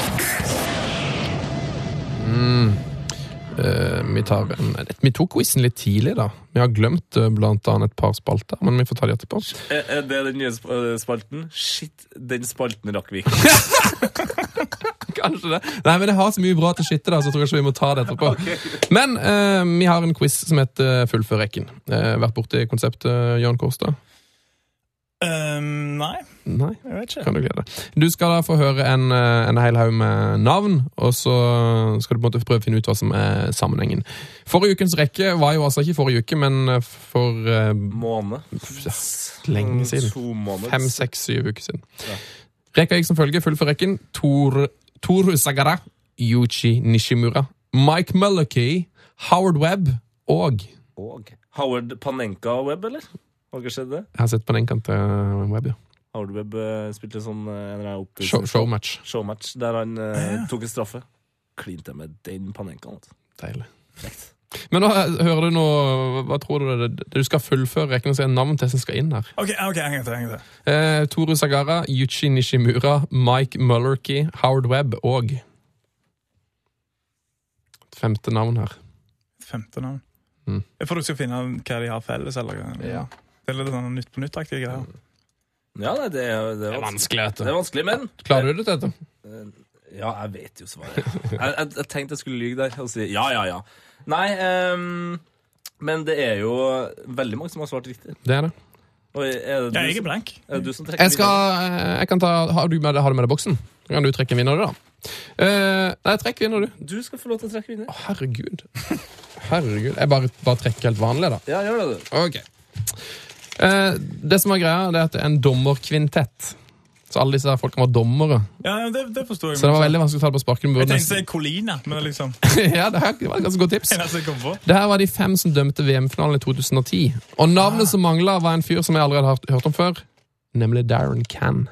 Eh, vi, tar en, vi tok quizen litt tidlig, da. Vi har glemt eh, blant annet et par spalter, men vi får ta de etterpå.
Er, er det den nye sp- øh, spalten? Shit, den spalten rakk vi ikke.
Kanskje det. Nei, men det har så mye bra til skitte, da, så jeg tror ikke vi må ta det etterpå. Men eh, vi har en quiz som heter Fullfør rekken. Eh, vært borti konseptet, Jørn Kårstad?
Um, nei,
Nei,
jeg vet ikke.
kan du glede deg. Du skal da få høre en, eh, en hel haug med navn, og så skal du på en måte prøve å finne ut hva som er sammenhengen. Forrige ukens rekke var jo altså ikke forrige uke, men eh, for eh,
Måned.
lenge siden.
To måneder.
Fem, seks, syv uker siden.
Ja.
Rekka gikk som følge, full for rekken. Tor, Toru Sagara, Yuichi Nishimura, Mike Mullicky, Howard Webb og
Og Howard Panenka-web, eller? Har dere sett det?
Jeg har sett på den kanten til Webb, ja.
Howard Webb eh, spilte sånn eh, en eller annen opp-
Show, showmatch.
showmatch der han eh, tok en straffe. Klinte med den Panenka. Altså.
Deilig. Men nå eh, hører du noe. Hva tror du det, det du skal fullføre? Rekken og se navn til som skal inn her.
Ok, ok, en gang til, en gang til.
Eh, Toru Sagara, Yuichi Nishimura, Mike Mullicky, Howard Webb og et femte navn her.
Femte navn.
Mm.
Jeg får du skal finne hva de har felles, eller?
Ja.
Det er litt sånn Nytt på nytt-aktige greier.
Ja, nei, det er, det
Det
er
er
vanskelig.
vanskelig, vet
Det er
du.
vanskelig, men
Klarer du det, Tete?
Ja, jeg vet jo svaret. Jeg, jeg, jeg tenkte jeg skulle lyge der og si ja, ja, ja. Nei, ehm, men det er jo veldig mange som har svart riktig.
Det er det.
Og er det du,
Ja, jeg er
som,
blank.
er det du som trekker
Jeg skal eh, Jeg kan ta Har du med, har du med deg boksen? Så kan du trekke en vinner, da. Eh, nei, trekk vinner, du.
vinner? Du skal få lov til å trekke vinner.
Å, herregud. Herregud. Jeg bare, bare trekker helt vanlig, da.
Ja, gjør det, du.
Ok. Eh, det som var greia, det er at det er en dommerkvintett. Så alle disse her folkene var dommere.
Ja, ja, det, det forstår jeg.
Så det var veldig vanskelig å ta det på sparken.
Jeg
Burde
tenkte å si
nesten-
Colina, men det er liksom
ja, det her var et ganske godt tips.
eneste jeg kom på.
Det her var de fem som dømte V M-finalen i to tusen og ti. Og navnet som manglet var en fyr som jeg allerede har hørt om før, nemlig Darren Cann.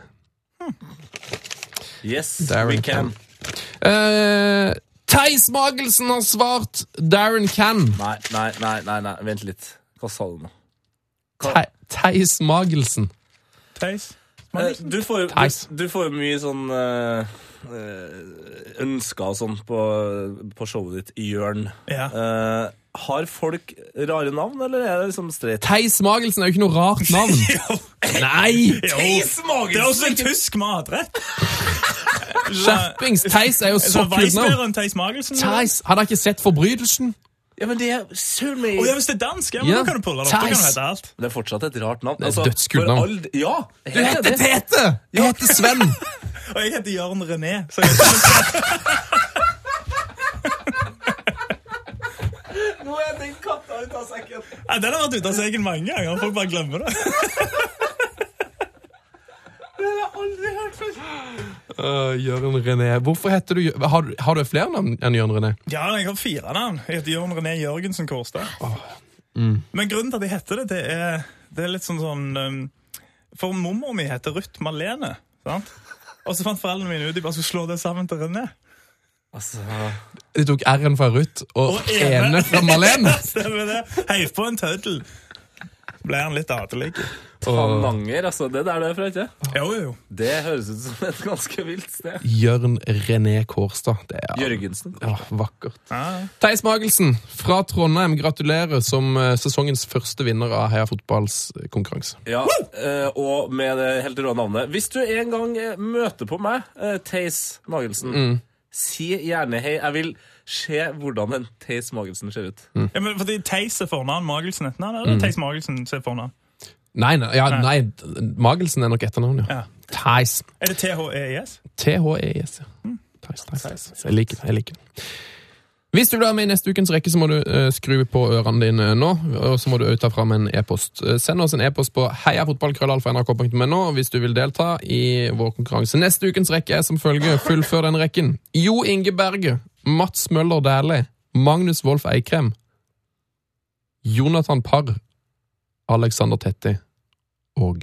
Yes,
Darren
we can.
Eh, Theis Magelsen har svart Darren Cann.
Nei, nei, nei, nei, nei, vent litt. Hva sa du nå?
Te- Theis Magelsen.
Theis?
Eh, du får jo
Theis.
du, du får jo mye sånn eh, eh, ønsker og sånn på, på showet ditt i Jørn.
Ja.
Eh, har folk rare navn, eller er det liksom streit?
Theis Magelsen er jo ikke noe rart navn. Nei!
Jo, det er også en tysk matrett.
Skjerpings! Theis er jo så
Så
kult navn.
Weissbjørn Theis Magelsen? eller?
Theis, hadde han ikke sett Forbrytelsen?
Ja, men det er søren meg
Å ja, hvis det er dansk, ja, men
Ja.
da kan du pulle det opp. Da kan du
Theis.
hete alt.
Det er fortsatt et rart navn.
er et dødskult
for
navn.
all- Ja,
Du
her er
heter
det.
Tete! Jeg heter Sven.
Og jeg heter Jørn René. Så jeg heter
Nå er den katta ut av sekken.
ja, den har vært ute av sekken mange ganger. Folk bare glemmer det.
Det har jeg aldri hørt før.
Uh, Jørgen René. Hvorfor heter du Jør- Har, du- har du flere navn enn Jørgen René?
Ja, jeg har fire navn. Jeg heter Jørn René Jørgensen Kårstad. Men grunnen til at jeg heter det, det er, det er litt sånn sånn um, For mormor mi heter Ruth Marlene. sant? Og så fant foreldrene mine ut de bare skulle slå det sammen til René.
Altså...
De tok R-en fra Ruth og,
Og
ene fra Marlene.
Stemmer det. Heiv på en tøddel. Ble han litt atelig.
Tananger, altså. Det der det er fra, ikke?
Jo, jo, jo.
Det høres ut som et ganske vilt sted.
Jørn René Kårstad. Det er
Jørgensen.
ja, vakkert.
Ja.
Theis Magelsen fra Trondheim, gratulerer som eh, sesongens første vinner av Heia Fotballs eh, konkurranse.
Ja, eh, og med det helt rå navnet. Hvis du en gang eh, møter på meg, eh, Theis Magelsen,
Mm.
si gjerne hei. Jeg vil se hvordan en Theis Magelsen ser ut.
Mm.
Ja, men fordi Theis er fornavn, Magelsen etternavn, eller Theis Magelsen er fornavn?
Nei, nei, ja, nei, Magelsen er nok etternavn, ja.
Ja.
Theis.
Er det T H E I S?
T H E S, ja. Theis, Theis. Jeg liker det, jeg liker det. Hvis du vil være med i neste ukens rekke, så må du uh, skru på ørene dine nå, og så må du ta fram en e-post. Uh, send oss en e-post på heiafotballkrøllalfa n r k punktum n o hvis du vil delta i vår konkurranse. Neste ukens rekke er som følger. Fullfør denne rekken. Jo Inge Berge, Mats Møller Dæhlie, Magnus Wolff Eikrem, Jonathan Parr, Alexander Tetti og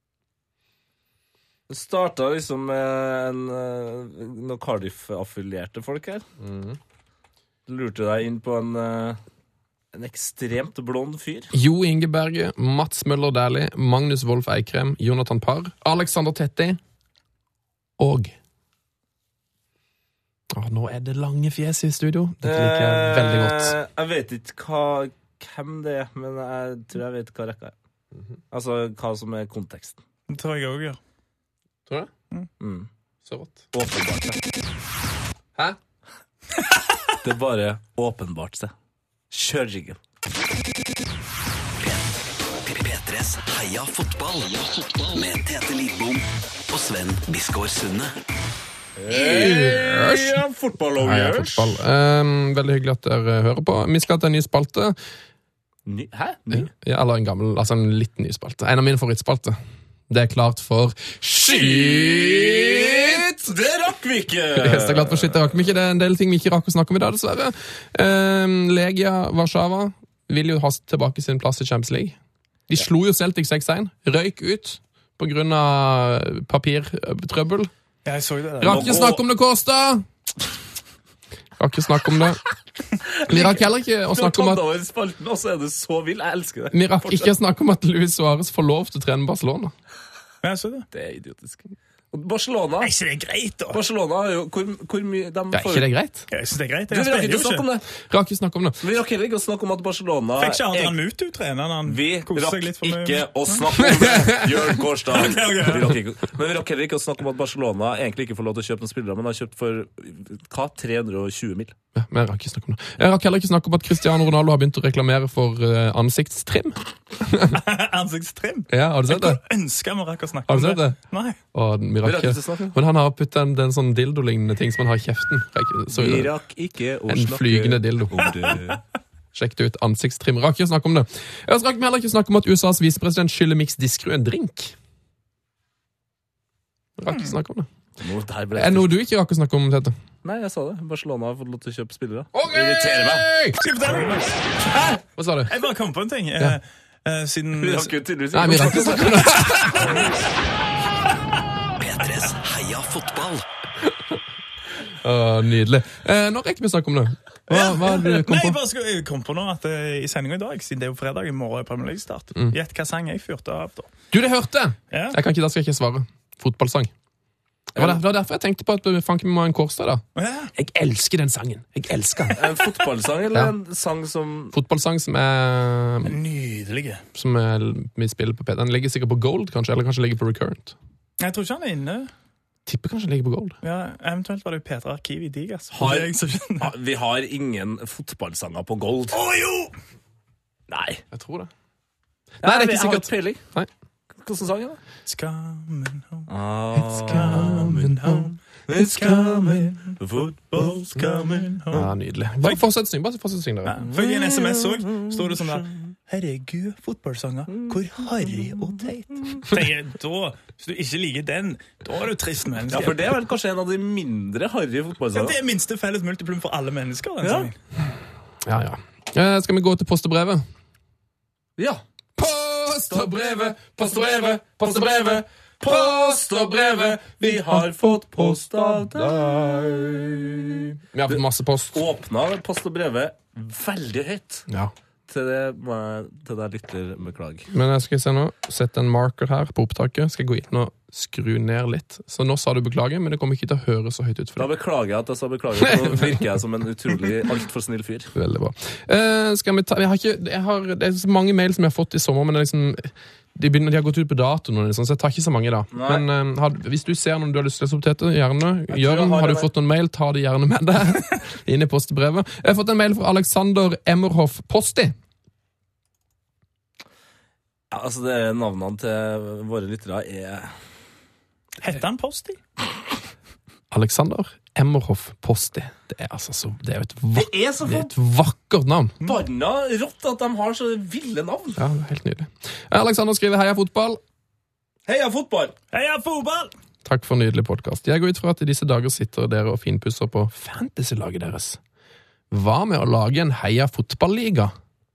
Det starta liksom med en, eh, noen Cardiff-affilierte folk her.
Mm.
Du lurte deg inn på en, eh, en ekstremt blond fyr.
Jo Inge Berge, Mats Møller Dæhlie, Magnus Wolff Eikrem, Jonathan Parr, Alexander Tetti og Åh, nå er det lange fjes i studio. Dette liker jeg veldig godt.
Eh, jeg vet ikke hva, hvem det er, men jeg tror jeg vet hva rekka er. Altså hva som er konteksten.
Det tror jeg også gjør.
Tror du det?
Mm.
Så rått.
Åpenbart seg.
Hæ?
Det er bare åpenbart seg. Kjør jiggle.
P tres Heia fotball. Heia fotball med Tete Lidbom og Sven Biskår Sunde.
Heia fotball og
Heia
gjørs.
fotball. Um, veldig hyggelig at dere hører på. Vi skal til en ny spalte.
Ny, hæ? Ny?
Ja, eller en gammel, altså en litt ny spalte. En av mine favorittspalte. Det er klart for Shit!
Det rakk vi ikke!
Yes, det er klart for shit, det rakk vi ikke. Det er en del ting vi ikke rakk å snakke om i dag, dessverre. Um, Legia Warszawa vil jo ha tilbake sin plass i Champions League. De slo jo Celtic seks én, røyk ut på grunn av papirtrøbbel.
Ja, jeg så det der.
Rakk ikke snakke om det, Kårstad! Rakk ikke snakke om det. Vi rakk heller ikke å
Du har
snakke om
tatt
at
over spalten, og så er du så vill. Jeg elsker det.
Vi rakk ikke å snakke om at Luis Suárez får lov til å trene Barcelona.
Ja, jeg så det.
Det er idiotisk. Og Barcelona
Er ikke det greit, da?
Barcelona er jo hvor, hvor mye de
Ja, ikke det greit?
Jeg synes det er greit.
Du,
Jeg
vi rakk
spiller
ikke
jo
å snakke om
ikke.
det.
Rakk ikke snakke om det.
Vi rakk heller ikke å snakke om at Barcelona
Fikk ikke Adrian
er-
Mutu trene han
Vi
koser seg
rakk
litt for mye.
ikke å snakke om det, Jørn Kårstad.
Ok, ok.
Vi rakk ikke- Men vi rakk heller ikke å snakke om at Barcelona egentlig ikke får lov til å kjøpe noen spillere, men har kjøpt for hva? tre hundre og tjue mil.
Ja, men jeg rakk ikke snakke om det. Jeg rakk heller ikke snakke om at Cristiano Ronaldo har begynt å reklamere for uh, ansiktstrim.
Ansiktstrim.
Ja, har du sett det?
Jeg ønsker vi rakk å snakke
Har
om
du sett det?
Nei.
Og vi
Vi
rakk
rakk ikke å
ikke.
snakke.
Men han har puttet en, en sånn dildo-lignende ting som han har i kjeften. Så,
Vi rakk ikke å
en
snakke
flygende dildo.
om det.
Sjekk det ut. Ansiktstrim. Rakk ikke snakke om det. Jeg rakk heller ikke snakke om at U S As visepresident skyller Mix Diskerud en drink. Rakk ikke snakke om det.
Nå, der ble
Er det noe du ikke rakk å snakke om, Tete?
Nei, jeg sa det. Barcelona har fått lov til å kjøpe spillere.
Okay!
Irriterer meg.
Skal jeg fortelle deg?
Hva sa du?
Jeg bare kom på en ting.
Ja.
Eh, eh, siden
Vi rakk jo tydeligvis
Nei, vi rakk ikke snakke om det.
P tres Heia fotball.
Åh, nydelig. Eh, nå rekker vi å snakke om det. Hva, hva har du
Nei,
kom
jeg
på?
bare skal, jeg kom på nå at eh, i sendingen i dag, siden det er jo fredag, i morgen er Premier League start.
Mm.
Gjett hva sang jeg fyrte av da.
Du, det hørte!
Ja.
Jeg kan ikke, da skal jeg ikke svare. Fotballsang. Det var, der, det var derfor jeg tenkte på at Fanken må ha en Kårstad, da.
Ja.
Jeg elsker den sangen. Jeg elsker den.
En fotballsang eller
Ja.
en sang som
Fotballsang som er
Nydelige.
Som er, vi spiller på P. Den ligger sikkert på Gold, kanskje, eller kanskje ligger på Recurrent.
Jeg tror ikke han er inne.
Tipper kanskje den ligger på Gold.
Ja, eventuelt var det Petra Arkiv i Digas.
Har-
Det er jeg som skjønner.
Ah, Vi har ingen fotballsanger på Gold.
Å jo!
Nei.
Jeg tror det.
Nei,
det er ikke
jeg har
sikkert.
peiling.
Nei.
Hvordan sang er det?
It's coming home.
It's
coming home. It's coming. Football's coming home.
Ja, nydelig. Bare fortsett å synge, bare fortsett å synge
Ja,
dere.
for i en S M S òg står det sånn der Herregud, fotballsanger. Hvor harry og teit. Tenker jeg, da, Hvis du ikke liker den, da er du trist menneske.
Ja, for det er vel kanskje en av de mindre harry
Ja,
fotballsangene.
det er minste felles multiplum for alle mennesker. Den
Ja.
sangen.
Ja, ja. Eh, skal vi gå til post og brevet?
Ja.
Post og brevet, post og brevet, post og brevet.
Post og brevet, vi har fått post av deg.
Vi har fått masse post.
Åpna post og brevet veldig høyt.
Ja.
Til det må jeg, til deg lytter, beklager.
Men jeg skal se nå, sette en marker her på opptaket. Skal jeg gå inn og skru ned litt. Så nå sa du beklager, men det kommer ikke til å høre så høyt ut for
Da
deg.
beklager jeg at jeg sa beklager. Nå virker jeg som en utrolig alt for snill fyr.
Veldig bra. Eh, skal vi ta, jeg har ikke, jeg har, det er så mange mail som jeg har fått i sommer, men det er liksom, de, begynner, de har gått ut på dato nå, liksom, så jeg tar ikke så mange da.
Nei.
Men eh, har, hvis du ser noen du har lyst til å lese opp til, gjerne,
Jeg tror
gjør
jeg
den.
har
Har du
det.
fått noen mail, ta det gjerne med deg inn i postebrevet. Jeg har fått en mail fra Alexander Emmerhoff Posti.
Ja, altså, det er navnene til våre lyttere er
Hette han Posti?
Alexander Emmerhoff Posti. Det er altså så, det er jo et, vak
Det er så
det er et vakkert navn.
forbanna rått at de har så ville navn.
Ja, det er helt nydelig. Alexander skriver heia fotball.
Heia fotball!
Heia fotball!
Takk for en nydelig podcast. Jeg går ut fra at i disse dager sitter dere og finpusser på fantasy-laget deres. Hva med å lage en heia fotballiga?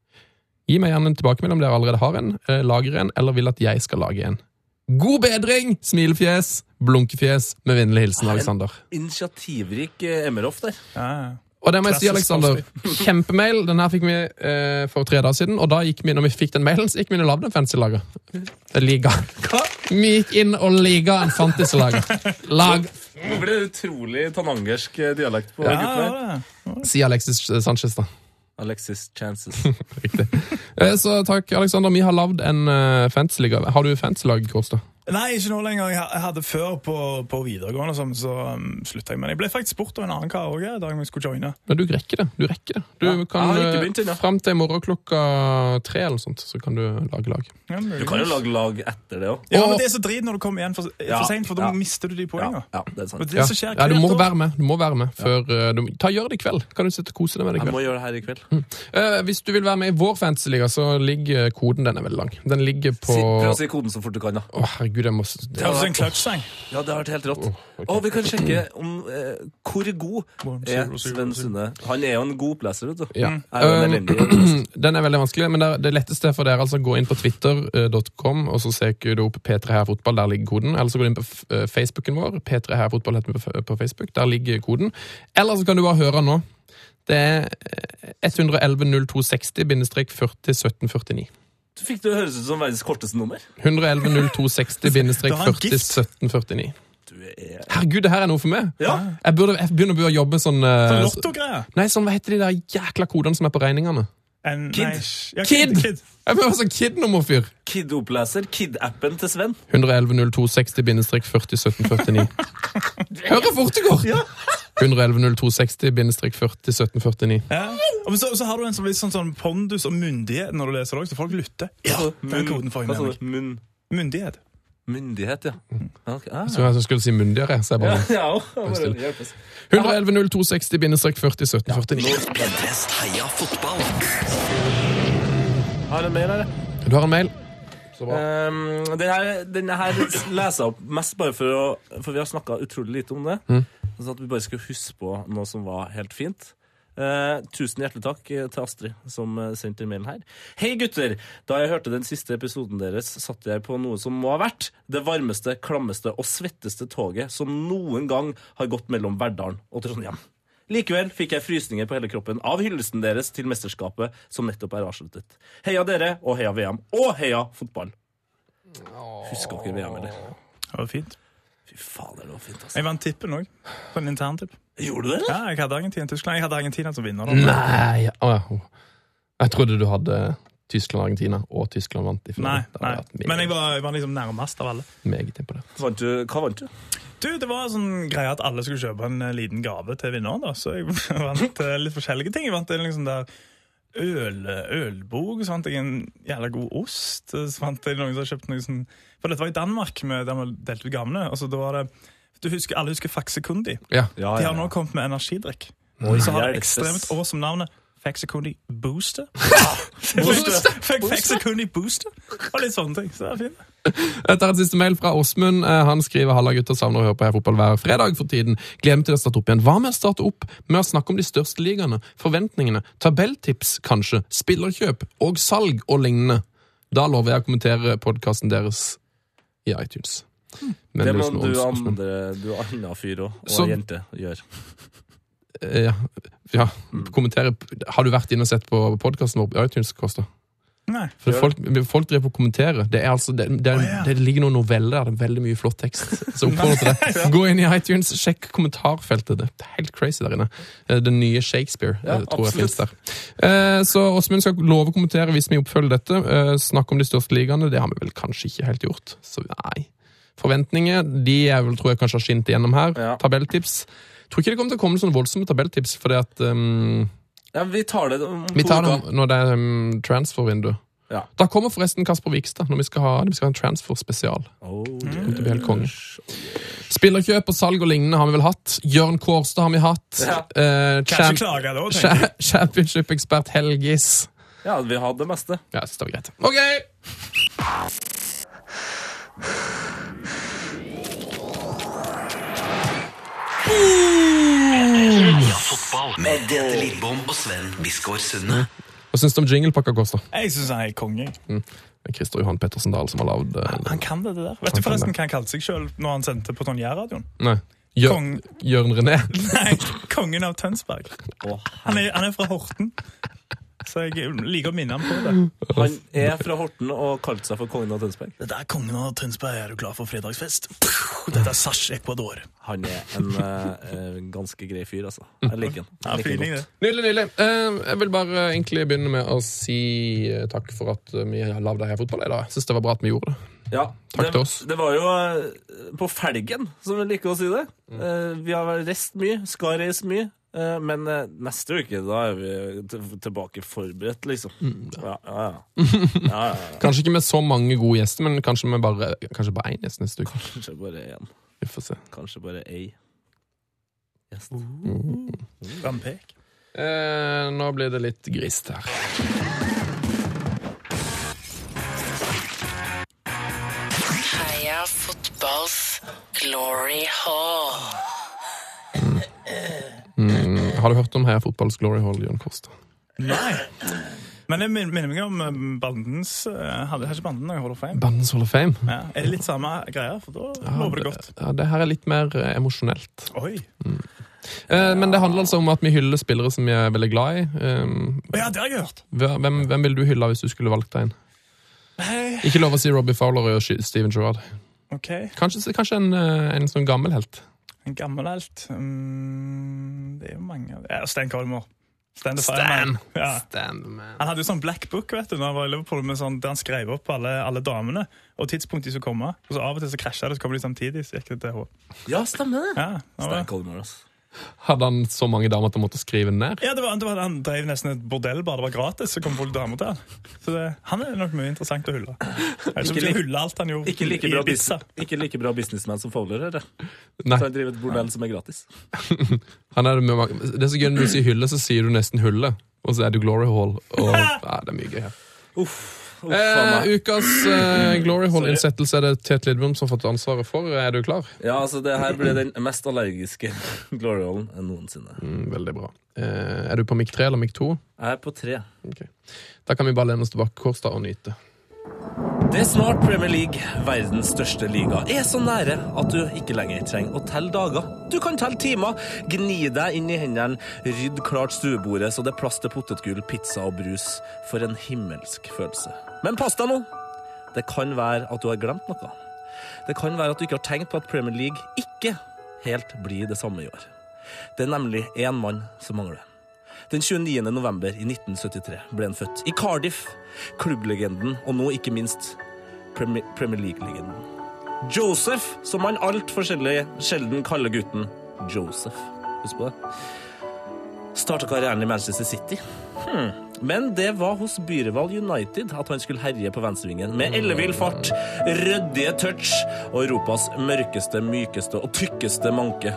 Gi meg gjerne en tilbakemelding om dere allerede har en, eh, lager en, eller vil at jeg skal lage en. God bedring! Smilefjes, blunkefjes, med vennlig hilsen, Alexander.
Initiativrik eh, Emmerhoff der.
Ja, ja.
Og det må jeg si,
Klassisk
Alexander. Kjempemail. Den her fikk vi eh, for tre dager siden, og da gikk vi, når vi fikk den mailen, så gikk vi inn og lagde en fantasy-lager. Liga.
Hva?
Vi gikk inn og liga en fantasy-lager. Lag,
Nå ble det utrolig tanangersk eh, dialekt på
Ja,
gutten her.
ja, ja.
si Alexis Sanchez da.
Alexis Chances.
Riktig. Eh, Så takk, Alexander. Vi har lagd en uh, fantasy-liga. Har du fantasy-lag, Kårstad?
Nei, ikke nå lenger. Jeg ha- jeg hadde før på, på videregående, sånn, så um, slutta jeg. Men jeg ble faktisk spurt av en annen kar også, da jeg skulle joine.
Men du rekker det. Du rekker det. Du
Ja,
kan,
jeg har ikke
eh,
begynt ennå.
frem til i morgen klokka tre eller noe sånt, så kan du lage lag.
Ja,
Du kan jo lage lag etter det òg.
Ja,
Og-
men det er så drit når du kommer igjen for,
Ja,
for sent, for da
ja.
mister du de
Ja,
poengene.
ja, det er
Men
sant.
det
Ja,
som skjer
ja du må
hvert år-
være med. Du må være med før uh, du, Ta Gjør det i kveld. Kan du sitte og kose deg med det i
Jeg
kveld?
må gjøre det her i kveld.
Eh, hvis du vil være med i vår fantasy-liga, så ligger koden, den er veldig lang. Den ligger på
Si, prøv å si koden så fort du kan, da.
Å, herregud, jeg må s-
Det er også en clutch-sang.
Ja, det har vært helt rått.
ok.
Og vi kan sjekke om eh, hvor god
One,
er
zero, zero,
Sven
zero.
Sunde. Han er jo en god oppleser, vet du.
Ja.
Jeg er jo en
Um,
elendig.
Den er veldig vanskelig, men det, er, det letteste for dere er altså å gå inn på twitter dot com, og så søker du opp P tre Heia Fotball, der ligger koden. Eller så går du inn på f- eh, Facebooken vår, P tre Heia Fotball heter vi på, f- på Facebook, der ligger koden. Eller så kan du bare høre nå. Det er ett ett ett null to seks null førti sytten førtini.
Du fikk det høres ut som verdens korteste nummer.
ett ett ett null to seks null
Da har han
førti
gift.
sytten førtini.
Du er
Herregud, det her er noe for meg.
Ja.
Jeg burde jeg begynner å begynne å jobbe sånn eh,
Sånn Lotto-greier.
Nei, sånn, hva heter de der jækla kodene som er på regningene?
En-
Kid.
nei, ja,
Kid!
Kid. Kid.
Jeg bør være sånn Kid-nummerfyr.
Kid-oppleser. Kid-appen til Sven.
ett ett ett null to seks null førti sytten førtini. Hør hvor fort det går! ett ett ett null to seks null førti sytten førtini.
Ja. Og så, så har du en sånn, litt sånn, sånn pondus og myndighet når du leser det også, så folk lytter.
Ja,
Den koden får jeg
Hva sa
med
du?
meg.
Munn.
Myndighet.
Myndighet, ja. Ja, ok. Ah.
Så jeg skulle si myndigere, så jeg
Ja,
bare
ja, også. Jeg bare hjelpes.
ett ett ett null to seks null førti sytten førtini.
P tres Heia fotball.
Har du en mail her?
Du har en mail? Så bra.
Um, den, her, den her leser jeg opp mest bare for å For vi har snakka utrolig lite om det.
Mm.
Så at vi bare skal huske på noe som var helt fint. Eh, tusen hjertelig takk til Astrid som eh, sendte den mailen her. Hei gutter! Da jeg hørte den siste episoden deres, satt jeg på noe som må ha vært det varmeste, klammeste og svetteste toget som noen gang har gått mellom Verdalen og Trondheim. Likevel fikk jeg frysninger på hele kroppen av hyllesten deres til mesterskapet som nettopp er avsluttet. Heia dere, og heia V M, og heia fotball. Husker dere V M, eller?
Det var fint.
Fy fader, det var fint, altså.
Jeg vant tippen òg. På en interntipp.
Gjorde du det, eller?
Ja, jeg hadde Argentina-Tyskland. Jeg hadde Argentina som vinner. Da.
Nei å, ja. Jeg trodde du hadde Tyskland-Argentina, og Tyskland vant i finalen.
Nei,
Det
nei.
hadde vært meget,
Men jeg var, jeg var liksom nærmest av alle.
meget imponert.
Vant du, hva vant du?
Du, Det var sånn greie at alle skulle kjøpe en eh, liten gave til vinneren. da. Så jeg vant eh, litt forskjellige ting. Jeg vant en liksom der øl, ølbok, så vant jeg en jævla god ost. Så vant jeg noen som hadde kjøpt noe sånn... For dette var i Danmark, med, der vi delte ut gavene. Altså, da var det... Du husker, Alle husker Faxekundi.
Ja.
Ja,
De har nå kommet med energidrikk. Så har det ekstremt awesome navnet Faxekundi Booster. Booster. Faxekundi Booster. Og litt sånne ting. Så det er fint.
Jeg tar et siste mail fra Åsmund. Eh, Han skriver Halla gutter, savner å høre på her fotball hver fredag for tiden. Gleder meg til å starte opp igjen. Hva med å starte opp med å snakke om de største ligaene, forventningene, tabelltips kanskje, spillerkjøp og salg og lignende? Da lover jeg å kommentere podcasten deres i iTunes. Men
Det må
Åsmund-
du
Åsmund-
andre, du andre fyr også, og
Så-
jente, gjør.
Eh, Ja, ja. kommentere. Har du vært inne og sett på podcasten vår på iTunes, Kosta?
Nei.
For folk, folk driver på å kommentere. Det, er altså, det, det, er,
Å, ja.
det ligger noen noveller der, det er veldig mye flott tekst. Så oppfordrer til det. Gå inn i iTunes, sjekk kommentarfeltet. Det er helt crazy der inne. Eh, Den nye Shakespeare,
Ja,
eh, tror jeg
absolutt.
finnes der. Eh, Så Åsmund skal love å kommentere hvis vi oppfølger dette. Eh, Snakke om de største ligaene, det har vi vel kanskje ikke helt gjort. Så nei. Forventninger, de er vel, tror jeg kanskje har skint igjennom her.
Ja.
Tabelltips. Tror ikke det kommer til å komme sånne voldsomme tabelltips, fordi at um,
Ja, vi tar det om to
vi tar
uker.
det når det er um, transfervindu.
Ja.
Da kommer forresten Kasper Vikstad når vi skal ha, vi skal ha en transfer-spesial.
Oh,
Det kommer til å bli helt konge. Spillerkjøp og salg og lignende har vi vel hatt. Jørn Kårstad har vi hatt.
Ja.
Eh,
Kanskje
champ-
klage da, tenker jeg.
cha- Championship-ekspert Helgis.
Ja, vi hadde det meste.
Ja, det var greit. Ok!
Heia fotball med Tete Lidbom og Sven Biskår Sunde.
Hva syns du om jinglepakka, Kosta?
Jeg synes han er konge.
Christer Johan Pettersen Dahl som har lagd eh,
Han kan det, det der. Vet
kan
du forresten
det.
hva han kalte seg selv når han sendte på sånn Jærradioen?
Nei. Jør,
Kong.
Jørn René.
Nei, kongen av Tønsberg.
Å,
Han er, han er fra Horten. Så jeg liker å minne ham på det.
Han er fra Horten og kalte seg for kongen av Tønsberg.
Dette er kongen av Tønsberg. Er du klar for fredagsfest? Dette er Sash Ecuador.
Han er en eh, ganske grei fyr, altså. Jeg liker han.
Ja,
Jeg liker han
feeling
godt.
det.
Nydelig, nydelig. Eh, jeg vil bare egentlig begynne med å si eh, takk for at eh, vi har lagd Heia Fotball i dag. Jeg synes det var bra at vi gjorde det.
Ja,
Takk
det,
til oss.
Det var jo eh, på felgen, som vi liker å si det. Eh, vi har vel reist mye, skal reise mye. eh, Men eh, neste uke, da er vi til- tilbake forberedt, liksom. Ja, ja, ja. ja, ja, ja.
Kanskje ikke med så mange gode gjester, men kanskje med bare Kanskje bare én gjest neste uke.
Kanskje bare én.
Vi får se.
Kanskje bare ei gjest.
Rampek.
Eh, nå blir det litt grist her.
Heia fotballs glory hall.
Mm, har du hørt om Heia Fotballs Glory Hall, Jørn Kosta?
Nei. Men jeg min- minner meg om eh, bandens eh, Hadde ikke banden når jeg holder fame.
Bandens Hall of Fame.
Ja. Er det litt samme greier? For da lover det godt.
Ja, det her er litt mer eh, emosjonelt.
Oi.
Eh, men det handler altså om at vi hyller spillere som vi er veldig glad i. Um,
Å ja, det har jeg hørt.
hvem, hvem vil du hylle hvis du skulle valgt deg en?
Nei.
Ikke lov å si Robbie Fowler og Sh- Steven Gerrard.
Ok.
Kanskje, kanskje en, eh, en sånn gammel helt.
En gammel helt. Mm, det er jo mange av ja, Stan Colmore. Stan the
Stan!
Fireman. Ja.
Stand, man.
Han hadde jo sånn black book vet du, når han var i Liverpool, med sånn, der han skrev opp alle, alle damene og tidspunkt de skulle komme. Og så av og til så krasja det, så kom de samtidig. Så gikk det til H.
Ja, stemmer det.
Ja, det var-
Stein Colmore, altså.
Hadde han så mange damer at han måtte skrive den ned?
ja det var, det var, han drev nesten et bordell bare det var gratis, så kom folk damer til han. Så det, han er nok mye interessant å hylle. Jeg
Ikke
skal
like-
hylle alt han gjorde
Ikke like
i
bra,
Ibiza.
business, ikke like bra businessman som Fowler, eller?
Nei.
Så han driver et bordell som er gratis.
Han er det, med, det er så gøy når du sier hylle, så sier du nesten hulle. Og så er du Glory Hall. Og, ja, det er mye gøy her.
Uff, uff faen
Eh,
meg.
ukas eh, Glory Hall-innsettelse er det Tete Lidbom som har fått ansvaret for. Er du klar?
Ja, altså det her blir den mest allergiske glory rollen enn noensinne.
Mm, veldig bra. Eh, er du på mic tre eller mic to?
Jeg er på tre.
Ok. Da kan vi bare lene oss tilbake Kårstad og nyte.
Det er snart Premier League, verdens største liga, er så nære at du ikke lenger trenger å telle dager. Du kan telle timer, gni deg inn i hendene, rydd klart stuebordet så det er plass til potetgull, pizza og brus. For en himmelsk følelse. Men pass deg nå. Det kan være at du har glemt noe. Det kan være at du ikke har tenkt på at Premier League ikke helt blir det samme i år. Det er nemlig én mann som mangler. Den tjueniende november i nitten syttitre ble han født i Cardiff, klubblegenden og nå ikke minst Premier, Premier League-legenden. Joseph, som man altfor sjelden kaller gutten Joseph. Husk på det. Startet karrieren i Manchester City. Hmm. Men det var hos Byrival United at han skulle herje på venstrevingen med ellevill fart, røddige touch og Europas mørkeste, mykeste og tykkeste manke.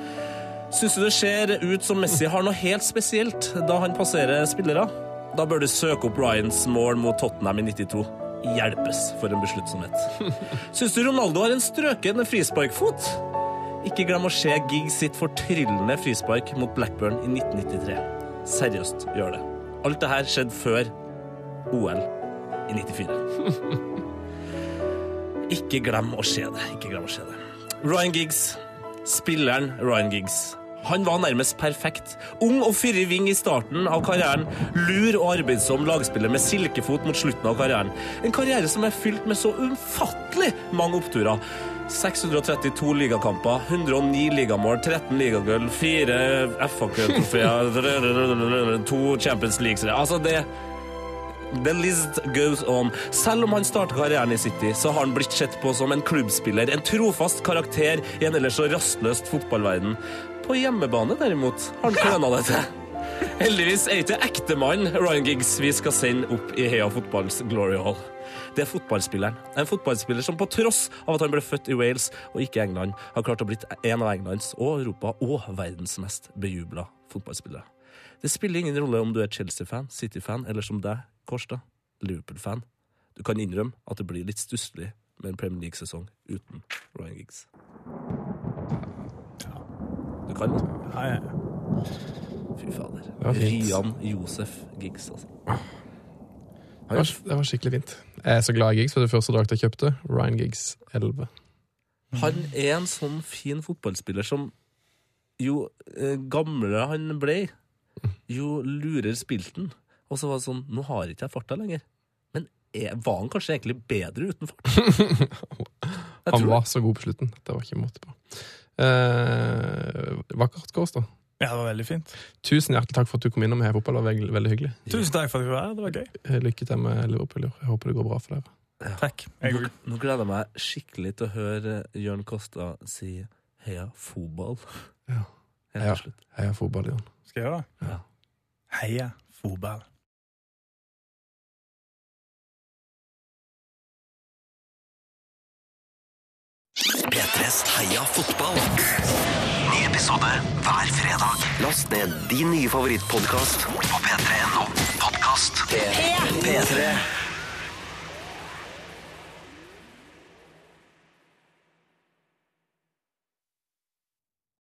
Synes du det ser ut som Messi har noe helt spesielt da han passerer spillere? Da bør du søke opp Ryans mål mot Tottenham i nittito. Hjelpes for en besluttsomhet. Synes du Ronaldo har en strøken frisparkfot? Ikke glem å se Giggs sitt fortryllende frispark mot Blackburn i nitten nittitre. Seriøst, gjør det. Alt det her skjedde før O L i nittifire. Ikke glem å se det. Ikke glem å se det. Ryan Giggs. Spilleren Ryan Giggs. Han var nærmest perfekt. Ung og fyrig ving i starten av karrieren. Lur og arbeidsom lagspiller med silkefot mot slutten av karrieren. En karriere som er fylt med så ufattelig mange oppturer. seks hundre og trettito ligakamper, hundre og ni ligamål, tretten ligagull, fire F A-trofeer, to Champions League. Altså det The list goes on. Selv om han startet karrieren i City, så har han blitt sett på som en klubbspiller, en trofast karakter i en ellers så rastløst fotballverden. På hjemmebane, derimot, har han kløna det til. Heldigvis er ikke ektemann Ryan Giggs vi skal sende opp i Heia Fotballs Glory Hall. Det er fotballspilleren. En fotballspiller som på tross av at han ble født i Wales og ikke England, har klart å bli en av Englands og Europa og verdens mest bejubla fotballspillere. Det spiller ingen rolle om du er Chelsea-fan, City-fan, eller som deg, Korstad, Liverpool-fan. Du kan innrømme at det blir litt stusslig med en Premier League-sesong uten Ryan Giggs. Du kan det?
Ja, ja.
Fy fader.
var fint.
Ryan Josef Giggs, altså.
Det var, det var skikkelig fint. Jeg er så glad i Giggs, for det første drakt jeg kjøpte. Ryan Giggs elleve.
Han er en sånn fin fotballspiller som jo eh, gamlere han ble, jo lurer spilten. Og så var det sånn, nå har ikke jeg farta lenger. Men er, var han kanskje egentlig bedre uten fart?
Han var så god på slutten. Det var ikke måte på. Eh, vakkert, Korstad.
Ja, det var veldig fint.
Tusen hjertelig takk for at du kom innom her i fotball. Det var veldig, veldig hyggelig.
Tusen takk for at du var her, det var gøy.
Lykke til med Liverpool. Jeg håper det går bra for dere.
Ja. Takk. Jeg
nå, nå gleder jeg meg skikkelig til å høre Jørn Kosta si heia fotball.
Ja. Heia, heia fotball, Jørn.
Skal jeg gjøre det?
Ja.
Heia fotball.
P tres Heia fotball. Ny episode hver fredag. Last ned din nye favorittpodcast på p tre punktum no podcast. P tre.